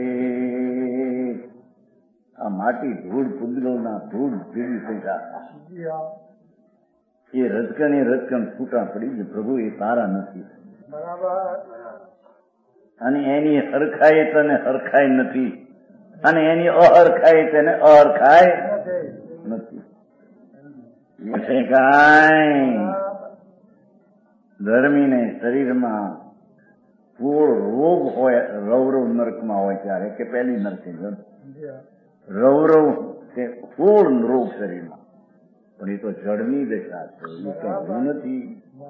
A: આ માટી ધૂળ પૂદગલના ધૂળ ભેગી થઈ જાય. એ રજકણ એ રજકણ છૂટા પડી ગયું. પ્રભુ એ તારા નથી, અને એની હરખાઈ તને હરખાઈ નથી, અને એની અહરખાઈ તેને અહરખાઈ નથી. કાંઈ ધર્મીને શરીરમાં પૂળ રોગ હોય, રૌરવ નરકમાં હોય ત્યારે કે પહેલી નરકે રૌરવ કે પૂળ રોગ શરીરમાં, પણ એ તો જળની દશા છે, એ તો નથી.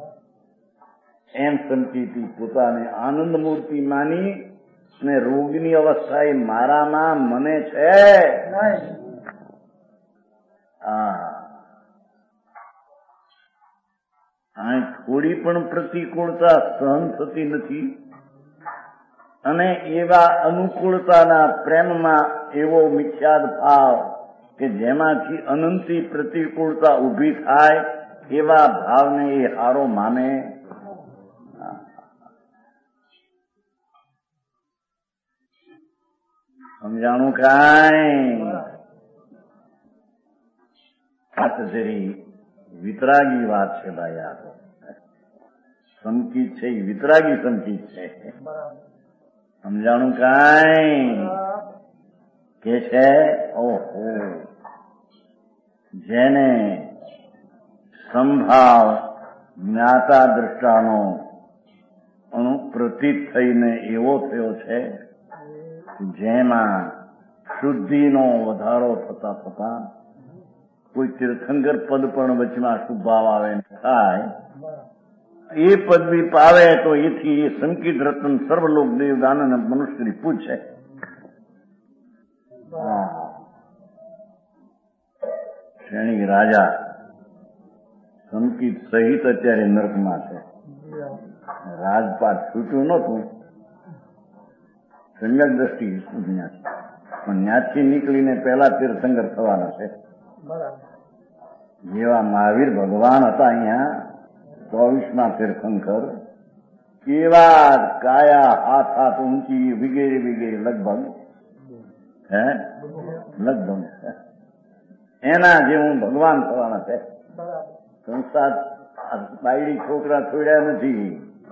A: એમ સમજીતી પોતાને આનંદ મૂર્તિ માની ને રોગની અવસ્થા એ મારામાં મને છે. આ થોડી પણ પ્રતિકૂળતા સહન થતી નથી, અને એવા અનુકૂળતાના પ્રેમમાં એવો મિથ્યાદ ભાવ કે જેમાંથી અનંતી પ્રતિકૂળતા ઉભી થાય, એવા ભાવને એ હારો માને. સમજાણું કાંઈ? આ તો જરી વિતરાગી વાત છે ભાઈ. આ સંકિત છે એ વિતરાગી સંકિત છે.
B: બરાબર.
A: સમજાણું કાંઈ કે છે? ઓહો, જેને સંભાવ જ્ઞાતા દ્રષ્ટાનો અનુપ્રતીત થઈને એવો થયો છે જેમાં શુદ્ધિનો વધારો થતા થતા કોઈ તીર્થંકર પદ પણ વચમાં શુભ ભાવ આવે થાય એ પદવી પાવે તો એથી એ સંકિત રત્ન સર્વલોક દેવદાન અને મનુષ્યની પૂછે. શ્રેણી રાજા સંકિત સહિત અત્યારે નર્કમાં છે. રાજપાટ છૂટ્યું નહોતું, સંજક દ્રષ્ટિ પણ ત્યાંથી નીકળીને પહેલા તીર્થંકર થવાના છે. જેવા મહાવીર ભગવાન હતા અહીંયા ચોવીસમાં તીર્થંકર, કેવા કાયા હાથ હાથ ઊંચી વગેરે વગેરે લગભગ હે લગભગ એના જેવું ભગવાન થવાના છે. સંસાર બાયડી છોકરા છોડ્યા નથી,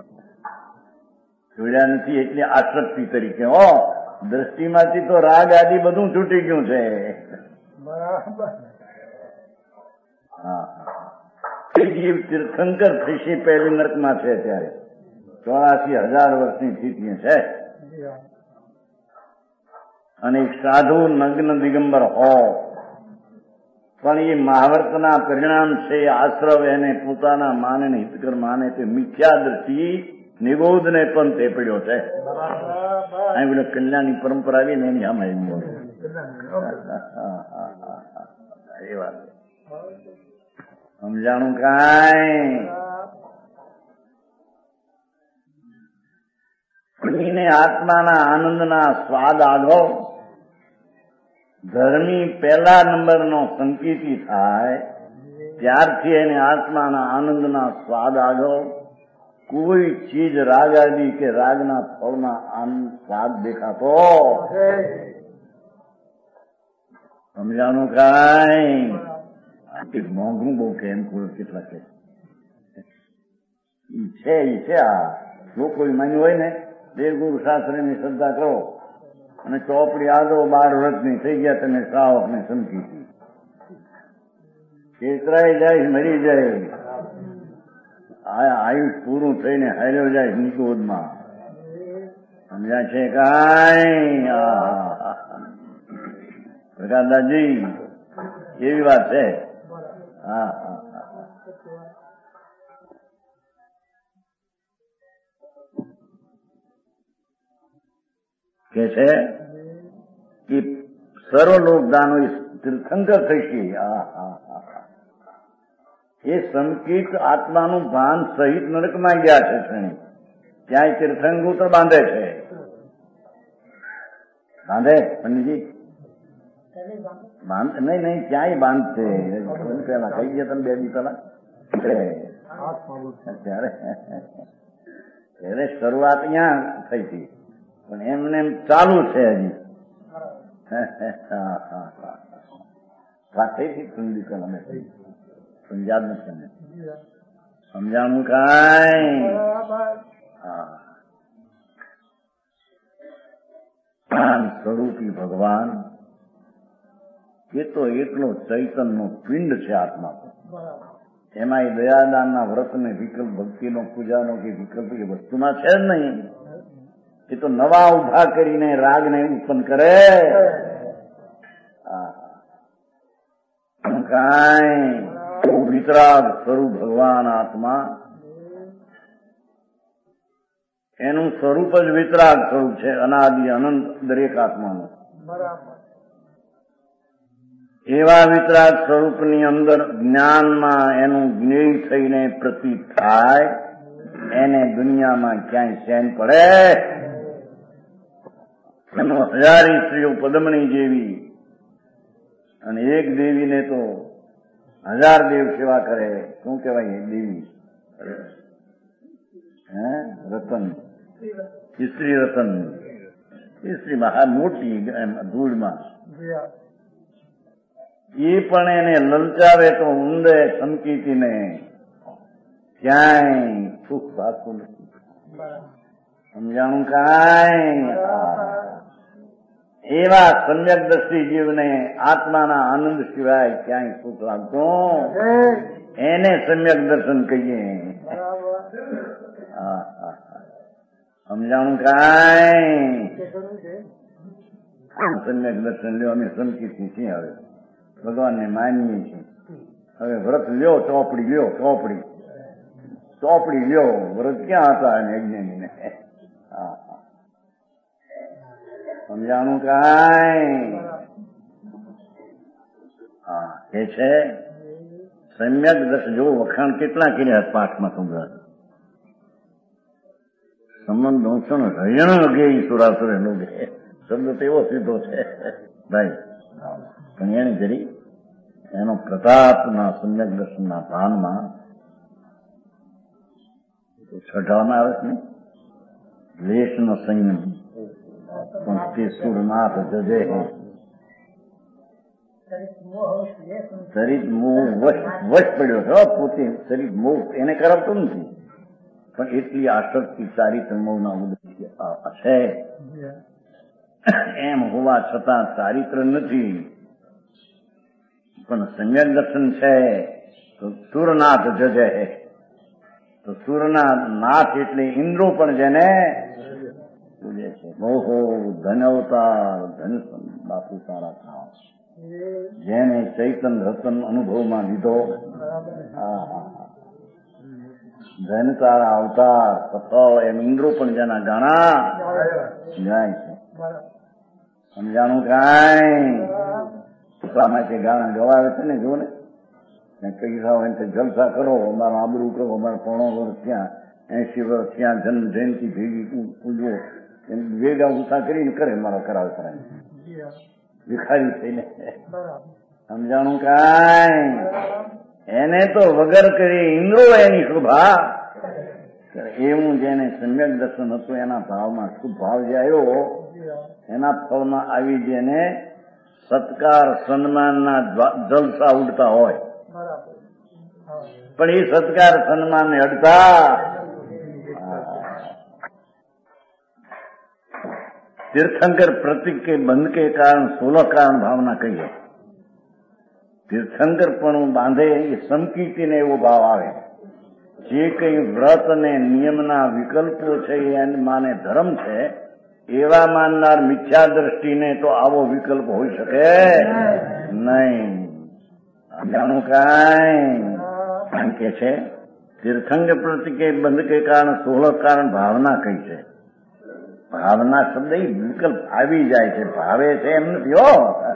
A: છોડ્યા નથી એટલે આસક્તિ તરીકે. હો, દ્રષ્ટિમાંથી તો રાગ આદિ બધું છૂટી ગયું છે. હા, તીર્થંકર થશે પહેલી નર્કમાં છે ત્યારે. ચોરાસી હજાર વર્ષની સ્થિતિ છે. અને એક સાધુ નગ્ન દિગંબર હો, પણ એ મહાવર્તના પરિણામ છે. આશ્રવ એને પોતાના માને હિતકર માને તે મિથ્યા દ્રષ્ટિ નિગોદને પણ તે પડ્યો છે. અહીં પેલો કલ્યાણની પરંપરા આવી ને એની આમ એ વાત સમજાણું કાંઈ? આત્માના આનંદના સ્વાદ આધો ધર્મી પહેલા નંબરનો સંકેતી થાય ત્યારથી એને આત્માના આનંદના સ્વાદ આધો કોઈ ચીજ રાગ આદિ કે રાગના ફળના આનંદ સ્વાદ દેખાતો. સમજાણું કાંઈ? મોંઘું બહુ કે એમ કેટલા કે છે ઈ છે. આ લોકો માન્યું હોય ને દેવગુરુ શાસ્ત્રીની શ્રદ્ધા કરો અને ચોપડી આદો બાર વ્રતની થઈ ગયા તમે શ્રાવક ને સમજી કેતરાય જાય મરી જાય, આયુષ પૂરું થઈને હાલ્યો જાય નિગોદમાં. સમજ્યા છે કાંઈ? પ્રકાશદાસજી એવી વાત છે. હા હા કે છે કે સર્વલોક દાનો તીર્થંકર થશે. એ સંકિત આત્માનું ભાન સહિત નરકમાં ગયા છે. ત્યાંય તીર્થંકર બાંધે છે. બાંધે પંડિતજી? બાંધ નહીં નહીં ક્યાંય બાંધશે. પેલા કઈ ગયા તમે બે દી પેલા ત્યારે ત્યારે શરૂઆત અહીંયા થઈ હતી પણ એમને એમ ચાલુ છે હજી. વાત થઈ હતી ઠંડી પેલા મેં થઈ પણ યાદ નથી. સમજાણું કાંઈ? હા, સ્વરૂપી ભગવાન એ તો એટલો ચૈતનનો પિંડ છે આત્મા. એમાં એ દયાદાનના વ્રતને વિકલ્પ ભક્તિનો પૂજાનો કે વિકલ્પ એ વસ્તુમાં છે જ નહીં. એ તો નવા ઉભા કરીને રાગને ઉત્પન્ન કરે. કાંઈ વિતરાગ સ્વરૂપ ભગવાન આત્મા એનું સ્વરૂપ જ વિતરાગ સ્વરૂપ છે. અનાદિ અનંત દરેક આત્માનું. એવા વિતરાગ સ્વરૂપની અંદર જ્ઞાનમાં એનું જ્ઞેય થઈને પ્રતીત થાય એને દુનિયામાં ક્યાંય ચેન પડે? એનો હજારી સ્ત્રીઓ પદમણી જેવી અને એક દેવીને તો હજાર દેવ સેવા કરે. શું કહેવાય દેવી? હે રતન, સ્ત્રી રતન. સ્ત્રી મહા મોટી ધૂળમાં એ પણ એને લલચાવે તો ઊંડે સંકીતીને ક્યાંય સુખ પાકતું નથી. સમજાણું કાંઈ એવા સમ્યક દ્રષ્ટિ જીવને આત્માના આનંદ સિવાય ક્યાંય સુખ લાગતું એને સમ્યક દર્શન કહીએ. સમજાણું કાંઈ સમ્યક દર્શન લ્યો. અમે સમકીથી છીએ, હવે ભગવાનને માનીએ છીએ. હવે વ્રત લ્યો, ચોપડી લ્યો, ચોપડી ચોપડી લ્યો. વ્રત ક્યાં હતા એને અજ્ઞાનીને? હા સમજાણું કાંઈ? હા એ છે સમ્યક દર્શન. જો વખાણ કેટલા કર્યા પાઠમાં સંભળાય. સંબંધ દોષો ને હરિયણ ગે સુરાસુર નો ગે શબ્દ તો એવો સીધો છે ભાઈ. પણ એને જરી એનો પ્રતાપના સમ્યક દર્શનના ભાનમાં છઠામાં આવે છે ને લેશનો સંયમ પણ તે સુરનાથ જજે શરીર મોહ વશ વશ પડ્યો છે. પોતે શરીર મોહ એને કરાવતો નથી, પણ એટલી આસક્તિ ચારિત્ર મોહના ઉદય છે. એમ હોવા છતાં ચારિત્ર નથી, પણ સમ્યક દર્શન છે. તો સુરનાથ જજે, તો સુરના નાથ એટલે ઇન્દ્રો પણ જેને પૂજે છે. ઓહો ધન અવતાર ધન બાપુ તારા થાવ, જેને ચૈતન રતન અનુભવમાં લીધો. હા હા ધન તારા અવતાર સફળ એમ ઇન્દ્રો પણ જેના ગાણા ગાય છે. સમજાણું કાંઈ? એટલા માટે ગાણા ગવાવે છે ને. જો ને પૈસા હોય તો જલસા કરો, અમારા આબરૂ કરો, અમારા પોણો વર્ષ ત્યાં એસી વર્ષ ત્યાં જન્મ જયંતિ ભેગી પૂજવો વેગા ઉષા કરીને કરે. મારા કરાવે કરાવે ભિખારી થઈને. સમજાણું કાંઈ? એને તો વગર કરી ઇન્દ્રો એની શોભા. એવું જેને સમ્યક દર્શન હતું એના ભાવમાં શુભ ભાવ જે આવ્યો એના ફળમાં આવી જેને સત્કાર સન્માનના જલસા ઉડતા હોય, પણ એ સત્કાર સન્માન અડતા तीर्थंकर प्रतीक के बंध के कारण सोलह कारण भावना कही है. तीर्थंकर पण बांधे એ સમકીર્તિને એવો ભાવ આવે. જે કઈ વ્રત ને નિયમના વિકલ્પો છે એને માને ધર્મ છે, એવા માનનાર મિથ્યા દ્રષ્ટિને તો આવો વિકલ્પ હોઈ શકે નહીં. જાણું કાંઈ કે છે तीर्थंग प्रति के बंध के कारण सोलह कारण भावना कही છે. ભાવના શબ્દ એ વિકલ્પ આવી જાય છે, ભાવે છે એમ નથી. હો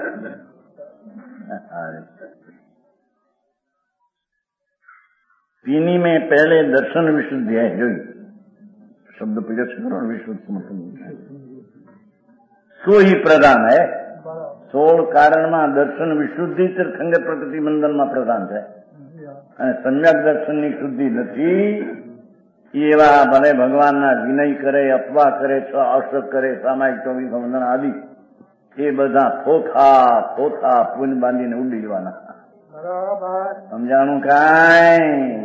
A: तीनी में पहले दर्शन विशुद्धि है. जो शब्द पीड़े से करो विशुद्ध सो ही प्रधान है. सोल कारण में दर्शन विशुद्धि तीर्थंकर प्रकृति मंदन में प्रधान है. सम्यक दर्शन की शुद्धि नहीं. એવા ભલે ભગવાનના વિનય કરે, અપવા કરે, છ અષ્ટક કરે, સામાયિક ચોવીસ વંદન આદિ એ બધા થોથા થોથા પૂન બાંધીને ઉડી જવાના. સમજાણું કાંઈ?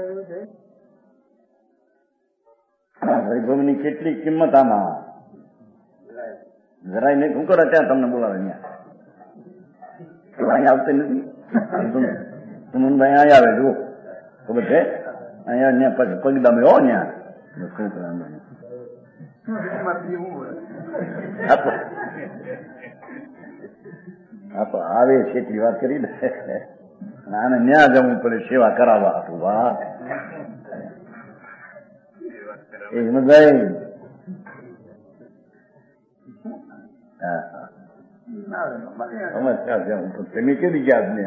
A: વૈભવની કેટલી કિંમત આમાં જરાય નહીં. શું કરે ત્યાં તમને બોલાવે? અહીંયા આવતી નથી. સુમનભાઈ અહીંયા આવે જુઓ, ખબર છે? અહીંયા પછી પગ દમે હો ત્યાં આવે છે એટલી વાત કરી દે. આને ન્યા જવું પડે સેવા કરાવવા હતું. વાહ એ હિંમતભાઈ. નમસ્કાર જવું તો તમે કેવી ગયા ને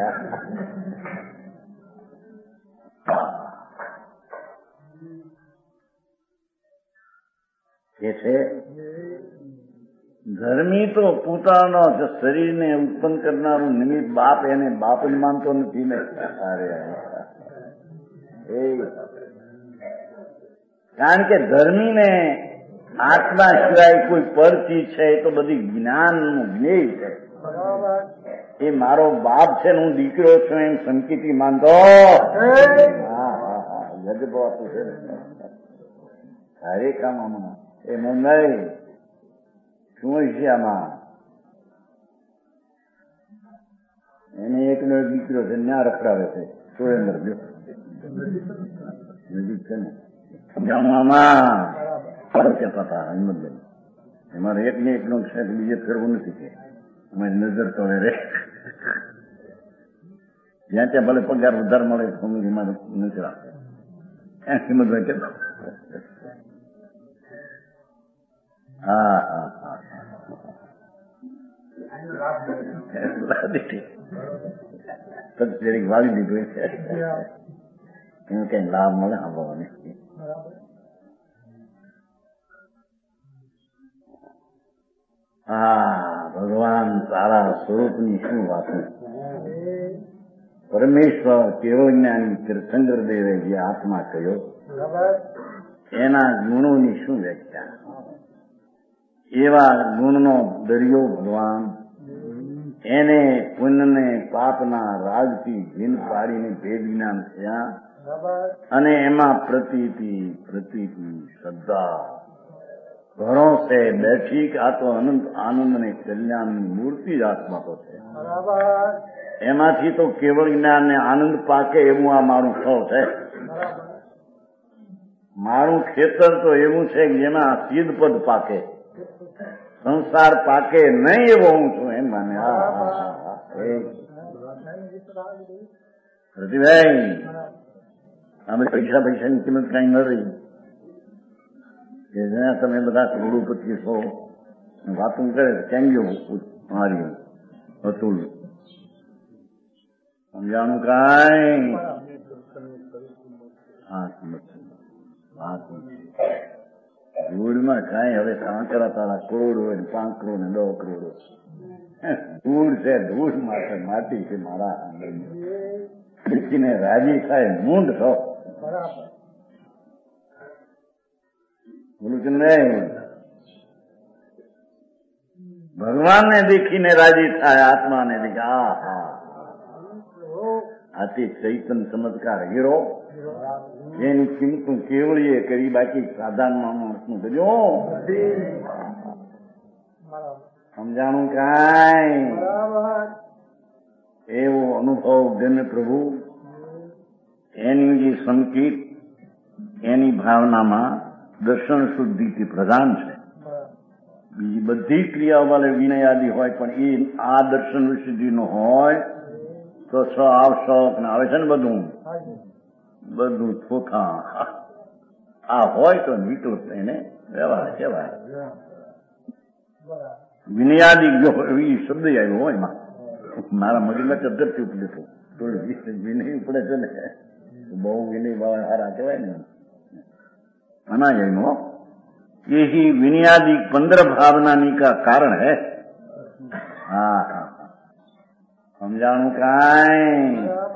A: કે છે ધર્મી તો પોતાનો શરીરને ઉત્પન્ન કરનારું નિમિત્ત બાપ એને બાપ જ માનતો નથી ને. અરે એ કારણ કે ધર્મીને આત્મા સિવાય કોઈ પર ચીજ છે એ તો બધી જ્ઞાનનું જ્ઞેય છે. એ મારો બાપ છે ને હું દીકરો છું એમ સંકેતી માનતો. હા હા હા ગજબાતું છે હરેક આમાં એમાં નહીં શું છે આમાં એને એકનો એક દીકરો છે ન્યા રખડાવે છે સુરેન્દ્ર નજીક છે ને ગામમાં કહેતા હતા હિંમતભાઈ અમારે એક ને એકનો છે બીજે ફેરવું નથી કે અમારી નજર તો રે જ્યાં ત્યાં ભલે પગાર વધારે મળે ફેમિલીમાં નથી રાખે હિંમતભાઈ કહેતા હા હા હા વાળી દીધું એનું કઈ લાભ મળે સાંભળવાની હા ભગવાન તારા સ્વરૂપની શું વાત પરમેશ્વર કેવો જ્ઞાની તીર્થંકર દેવે જે આત્મા કહ્યો એના ગુણોની શું વ્યાખ્યા એવા ગુણનો દરિયો ભગવાન એને પુણ્યને પાપના રાજથી ભીન પાડીને ભેદ જ્ઞાન થયા અને એમાં પ્રતીતિ પ્રતીતિ શ્રદ્ધા ઘણો છે બેઠીક આ તો અનંત આનંદ અને કલ્યાણની મૂર્તિ જ આત્મા તો છે એમાંથી તો કેવળ જ્ઞાન ને આનંદ પાકે એવું આ મારું ફળ છે મારું ખેતર તો એવું છે કે જેમાં સિદ્ધ પદ પાકે સંસાર પાકે નહીં એવો હું છું એમ માને પ્રતિભાઈ અમે પૈસા પૈસાની કિંમત કઈ ન રહી કે જ્યાં તમે બધા કરોડોપતિ છો વાતો કરે કેમ ગયો મારી અતુલ સમજાણું કાંઈ હા વાત ધૂળમાં કાંઈ હવે સાંકરા તારા કરોડ હોય પાંચ કરોડ ને દસ કરોડ ધૂળ છે ધૂળ માટે માટી છે મારા આંગળને રાજી થાય મૂંડ છો બોલું કે નહીં ભગવાનને દેખીને રાજી થાય આત્માને દેખે આ હા આથી ચૈતન ચમત્કાર હીરો એની કિંમતું કેવળીએ કરી બાકી સાધારણ માણસનું કર્યું સમજાણું કાંઈ એવો અનુભવ જેને પ્રભુ એની જે સંકેત એની ભાવનામાં દર્શન શુદ્ધિથી પ્રધાન છે બીજી બધી ક્રિયાઓ વાળે વિનય આદિ હોય પણ એ આ દર્શન શુદ્ધિનો હોય તો છ આવશોક ને આવે છે ને બધું બધું થોથા આ હોય તો વિકલ્પ એને વ્યવહાર કહેવાય વિનયાદિક જો એ શબ્દ આવ્યો હોય એમાં મારા મગજમાં ચદ્દરથી ઉપડે તો થોડું વિનય ઉપડે છે ને બહુ વિનય ભાવ હારા કહેવાય ને આના જઈનો यही विनयादि पंद्रह भावनानी का कारण है हाँ हाँ समझाणु कांई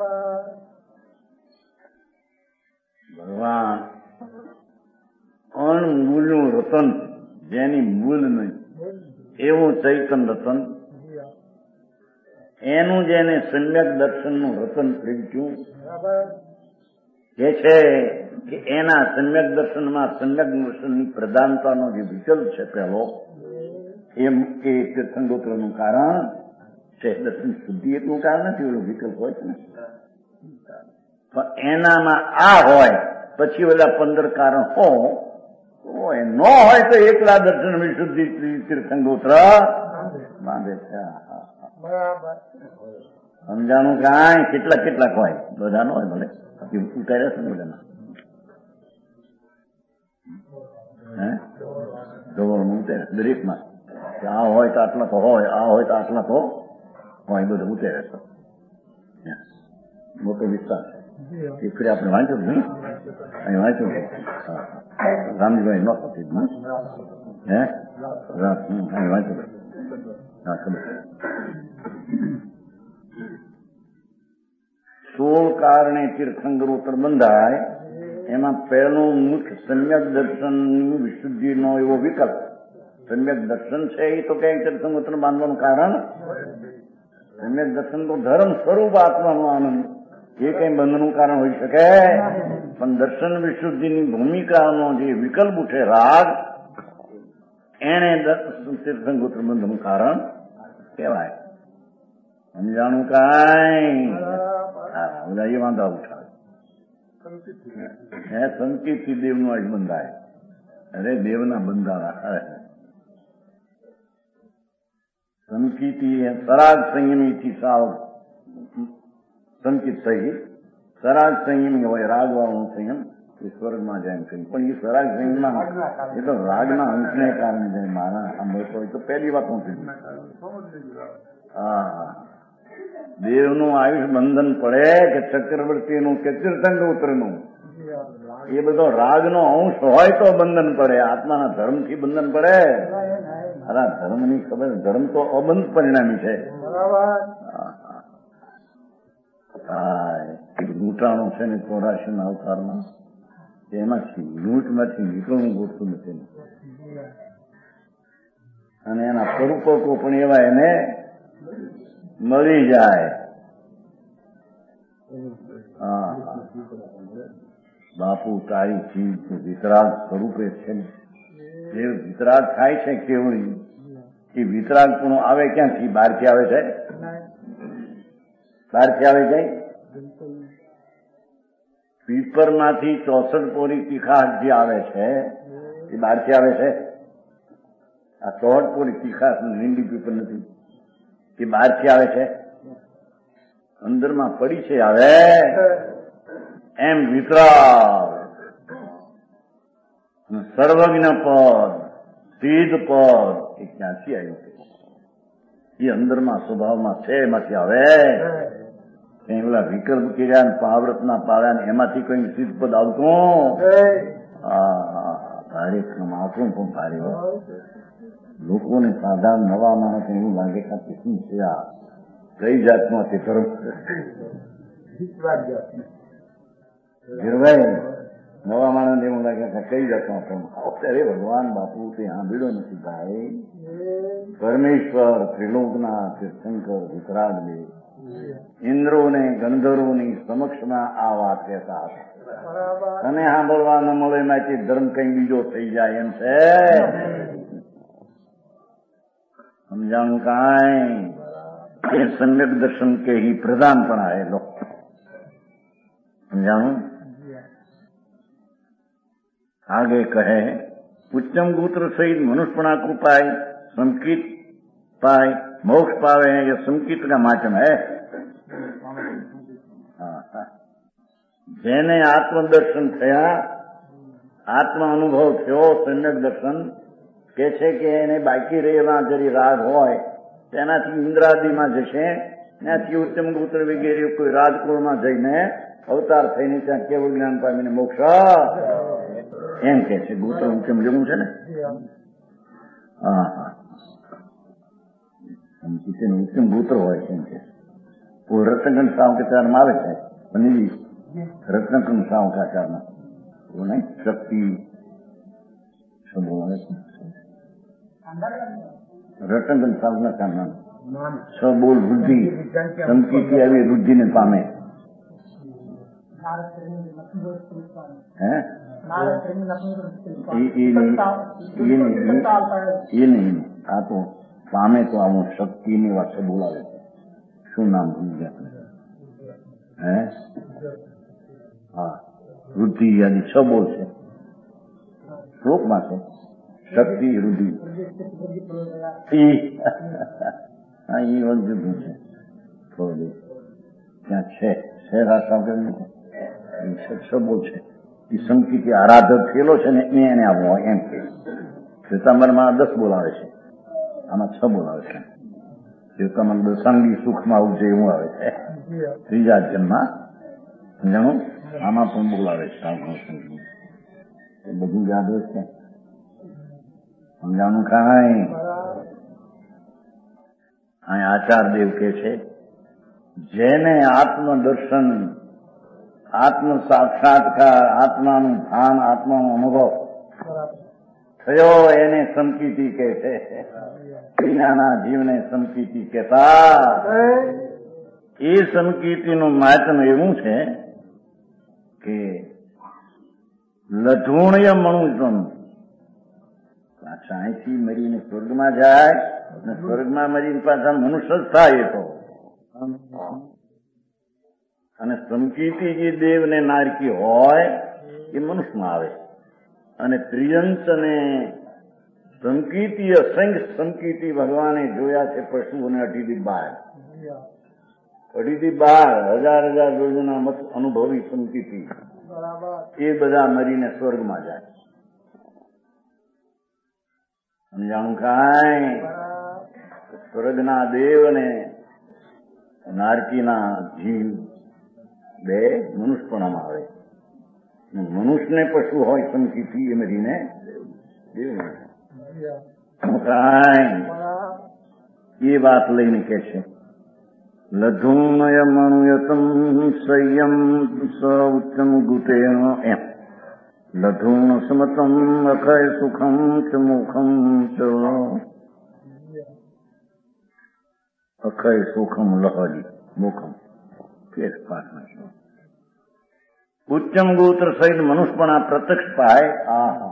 A: भगवान अणमूल्यु रतन जेनी मूल नहीं એવું ચૈતન રતન એનું જેને સમ્યક દર્શનનું રતન પ્રીત્યું જે છે કે એના સમ્યક દર્શનમાં સમ્યક દર્શનની પ્રધાનતાનો જે વિકલ્પ છે પહેલો એમ એ તીર્થંગોત્રનું કારણ છે. દર્શન શુદ્ધિ એટલું કારણ નથી, એનું વિકલ્પ હોય છે ને, પણ એનામાં આ હોય પછી ઓલા પંદર કારણ હોય ન હોય તો એકલા દર્શન વિશુદ્ધિ તીર્થંગોત્ર બાંધે છે. સમજાણું કાંઈ કેટલાક કેટલાક હોય, બધા નો હોય, ભલે ઉતાર્યા છે ને બધાના હે ગવર્મેન્ટ ઉતાર્યા દરેકમાં આ હોય તો આટલા તો હોય, આ હોય તો આટલા તો હોય, બધું ઉતાર્યા છે. મોટો વિસ્તાર છે. એ ફરી આપણે વાંચ્યું નહીં, અહીં વાંચ્યું રામજીભાઈ નો થતી હે અહીં વાંચ્યું હા ખબર. સોળ કારણે તીર્થંકરોત્તર બંધાય એમાં પહેલું મુખ્ય સમ્યક દર્શનની વિશુદ્ધિનો એવો વિકલ્પ. સમ્યક દર્શન છે એ તો કઈ તીર્થંકરોત્તર બાંધવાનું કારણ, સમ્યક દર્શન તો ધર્મ સ્વરૂપ આત્માનો આનંદ, એ કઈ બંધનું કારણ હોઈ શકે પણ દર્શન વિશુદ્ધિની ભૂમિકાનો જે વિકલ્પ ઉઠે રાગ, એને તીર્થંકર બંધનું કારણ કહેવાય. સમજાણું કાંઈ? બધા એ વાંધા ઉઠાવે. હે સંકેતથી દેવનો જ બંધાય. અરે દેવના બંધાવા સંકિતી સરાગ સંયમીથી સાવ સંકિત થઈ. સરાગ સંયમી હોય, રાગવાળો સંયમ એ સ્વર્ગમાં જાય એમ કહ્યું. પણ એ સરાગ સંયમમાં એ તો રાગના અંશને કારણે જાય. મારા સાંભળતો હોય તો પહેલી વાત હું કીધું. હા, દેવનું આયુષ બંધન પડે કે ચક્રવર્તીનું કે તીર્થંકરનું, એ બધો રાગનો અંશ હોય તો બંધન પડે. આત્માના ધર્મથી બંધન પડે. અરે ધર્મની ખબર, ધર્મ તો અબંધ પરિણામી છે. લૂંટાણું છે ને ચોરાશી ના અવતારમાં, એમાંથી લૂંટમાંથી નીકળવું ગોઠતું નથી. અને એના સ્વરૂપકો પણ એવા એને મળી જાય. હા, બાપુ તારી ચીજ વિતરાગ સ્વરૂપે છે. જે વિતરાગ થાય છે કેવડી, એ વિતરાગ પણ આવે ક્યાંથી? બહારથી આવે છે. બહારથી આવે જાય. પીપરમાંથી ચોસઠ પોરી તીખાશ જે આવે છે એ બહારથી આવે છે. આ ચોસઠ પોરી તીખાશ લીંડી પીપર નથી, એ બહારથી આવે છે. અંદરમાં પડી છે આવે. એમ વિતરાગ સર્વજ્ઞ પદ, સિદ્ધ પદ એ ક્યાંથી આવ્યું? એ અંદરમાં સ્વભાવમાં છે, એમાંથી આવે. કઈ પેલા વિકલ્પ કર્યા ને પાવરતના પાડ્યા ને એમાંથી કઈ સિદ્ધ પદ આવતું? ભારે આવતું પણ ભારે હોય. લોકોને સાધારણ નવા માણસ એવું લાગે કે શું છે આ, કઈ જાતમાં તે ધર્મ ગીરભાઈ? નવા માણસ એવું લાગે કે કઈ જાતમાં પણ અત્યારે ભગવાન બાપુ તે સાંભળ્યો નથી ભાઈ. પરમેશ્વર ત્રિલોકના તીર્થંકર વિતરાગ દેવ ઇન્દ્રોને ગંધર્વોની સમક્ષમાં આ વાત કહેતા હતા. તને સાંભળવા ન મળે એમાંથી ધર્મ કઈ બીજો થઈ જાય એમ છે. સમજાણું કાંઈ? એ સમ્યક દર્શન કે ही પ્રધાન પણ આવેલો. સમજાણું? आगे कहे उच्चम गोत्र सहित मनुष्यपणा को पाए, संकित पाए, मोक्ष पावे हैं. यह संकित का माध्यम है. જેને આત્મદર્શન થયા, આત્મા અનુભવ થયો, સમ્યક દર્શન કે છે કે એને બાકી રહેલા જરી રાગ હોય તેનાથી ઇન્દ્રાદિમાં જશે, ત્યાંથી ઉત્તમ ગોત્ર વગેરે કોઈ રાજકુળમાં જઈને અવતાર થઈને ત્યાં કેવું જ્ઞાન પામીને મોક્ષ એમ કે છે. ગોત્ર ઉત્તમ જવું છે ને. હા હા, ઉત્તમ ગોત્ર હોય છે એમ કે. રત્નગંજ સાવકાચારમાં આવે છે પણ રત્નગંજ સાવકાચારમાં એવું નહીં. શક્તિ શું બોલાવે છે? રત્નગંજ સાવકાચારમાં છ બોલ વૃદ્ધિ સંકિતિ આવી વૃદ્ધિને પામે. હે એ નહીં, આ તો પામે તો આવું શક્તિની વાત બોલાવે છે. શું નામ ભૂલી ગયા? હે હા, વૃદ્ધિ યાદી છ બોલ છે શ્લોકમાં છે. શક્તિ વૃદ્ધિ હા એ વખતે છે થોડું ત્યાં છે. શહેર છ બોલ છે. એ સંકિત આરાધક થયેલો છે ને એને આવવો એમ કે. શ્વેતાંબરમાં દસ બોલાવે છે, આમાં છ બોલાવે છે. શ્વેતાંબર દશાંગી સુખમાં આવું છે એવું આવે છે ત્રીજા જન્મમાં. સમજાણું? આમાં પણ બોલાવે છે. એ બધું યાદ હોય છે. સમજાણું કાંઈ? અહીં આચાર દેવ કે છે જેને આત્મદર્શન, આત્મ સાક્ષાત્કાર, આત્માનું ભાન, આત્માનો અનુભવ થયો એને સંકિતિ કે છે. નાના જીવને સંકિતિ કહેતા. એ સંકિતિનું માચન એવું છે કે લધુણ્ય મનુષ્યમ પાછા અહીંથી મરીને સ્વર્ગમાં જાય અને સ્વર્ગમાં મરીને પાછા મનુષ્ય જ થાય તો અને સંકીર્તિ જે દેવ ને નારકી હોય એ મનુષ્યમાં આવે અને ત્રિયંત અને સંકીર્તિ અસંખ્ય સંકીર્તિ ભગવાને જોયા છે પશુઓને અઢીથી બાર અઢીથી બાર હજાર હજાર યોજના મત અનુભવી સંકીર્તિ એ બધા મરીને સ્વર્ગમાં જાય સમજાણું કાંઈ સ્વર્ગના દેવ અને નારકીના જીવ બે મનુષ્યપણામાં આવે મનુષ્યને પશુ હોય સંકીર્તિ એ મરીને દેવ કાંઈ એ વાત લઈને કે છે લધુનય મનુયતમ સંયમ સૌચમ ગુટેન એમ લધુન સમતમ અખય સુખમ ચ મુખમ ચ અખય સુખમ લહરી મુખમ કેસ પાઠમાં છે ઉચ્ચમ ગોત્ર સહિત મનુષ્યપણા પ્રત્યક્ષ પાય આ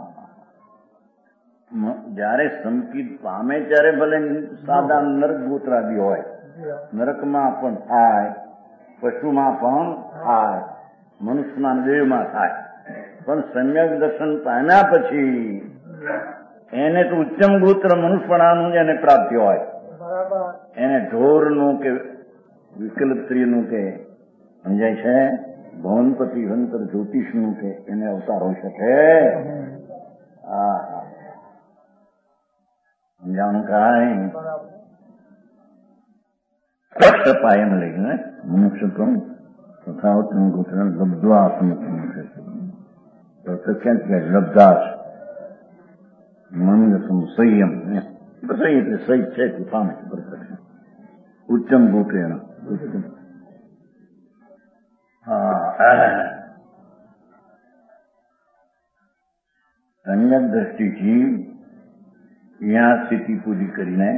A: જયારે સંકિત પામે ત્યારે ભલે સાદા નરક ગોત્રાદી હોય નરકમાં પણ થાય પશુમાં પણ થાય મનુષ્યના દેહમાં થાય પણ સમ્યક દર્શન પામ્યા પછી એને તો ઉચ્ચમ ગોત્ર મનુષ્યપણાનું જ એને પ્રાપ્તિ હોય એને ઢોરનું કે વિકલ્પ સ્ત્રીનું કે સમજાય છે ભવનપતિ વંતર જ્યોતિષનું કે એને અવતાર હોઈ શકે હા હા સમજાવવાનું કાંઈ પાય એમ લઈને મનુષ્ય પણ તથા ઉત્તમ ગોત્ર લબ્ધ્વા ક્યાં કે લબ્ધાશ મંગસમ સંયમ સહી એટલે સહી છે કે પામે ઉચ્ચમ ગોત્રેણ સમ્યક દ્રષ્ટિથી ત્યાં સ્થિતિ પૂરી કરીને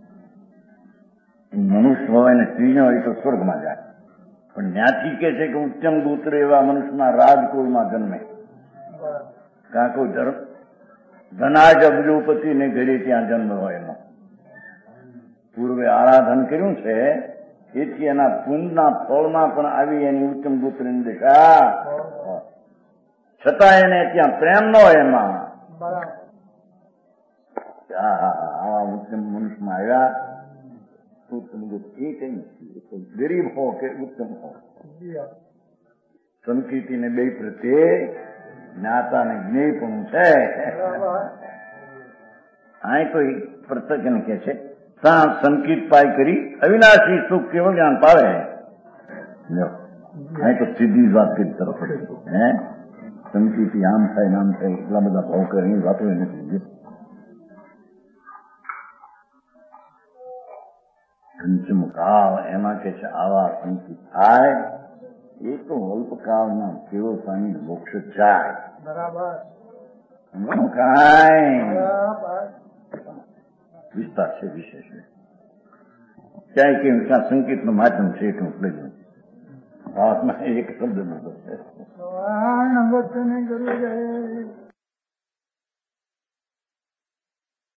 A: મનુષ્ય હોય ને સ્ત્રી હોય તો સ્વર્ગમાં જાય પણ ત્યાંથી કે છે કે ઉત્તમ ગોત્ર એવા મનુષ્યના રાજકુળમાં જન્મે કાં કોઈ ધર્મ ધનાજ અબજોપતિ ને ઘરે ત્યાં જન્મ હોય એનો પૂર્વે આરાધન કર્યું છે એથી એના પુણ્યના ફળમાં પણ આવી એની ઉત્તમ ગોત્રની દિશા છતાં એને ત્યાં પ્રેમ ન હોય એમાં આવા ઉત્તમ મનુષ્યમાં આવ્યા ઉત્તમ ગોત્ર એ કઈ નથી ગરીબ હો કે ઉત્તમ હો સંકીર્તિ ને બે પ્રત્યે જ્ઞાતા ને જ્ઞેય પણ છે આ તો પ્રત્યક્ષ કે છે ત્યાં સંકિત પાય કરી અવિનાશી સુખ કેવળ જ્ઞાન પાવે આ તો સીધી જ વાત કરી તરફ હે સંકિતિ આમ થાય નામ થાય એટલા બધા ભાવ કરે વાતો નથી પંચમ કાળ એમાં કે છે આવા સંકિત થાય એ તો અલ્પકાળના કેવો સ્વામી મોક્ષ જાય બરાબર કાંઈ વિસ્તાર છે વિશેષ ક્યાંય કેમ ક્યાં સંકેત નું માધ્યમ છે એટલું લઈ હાથમાં એક શબ્દ નંબર છે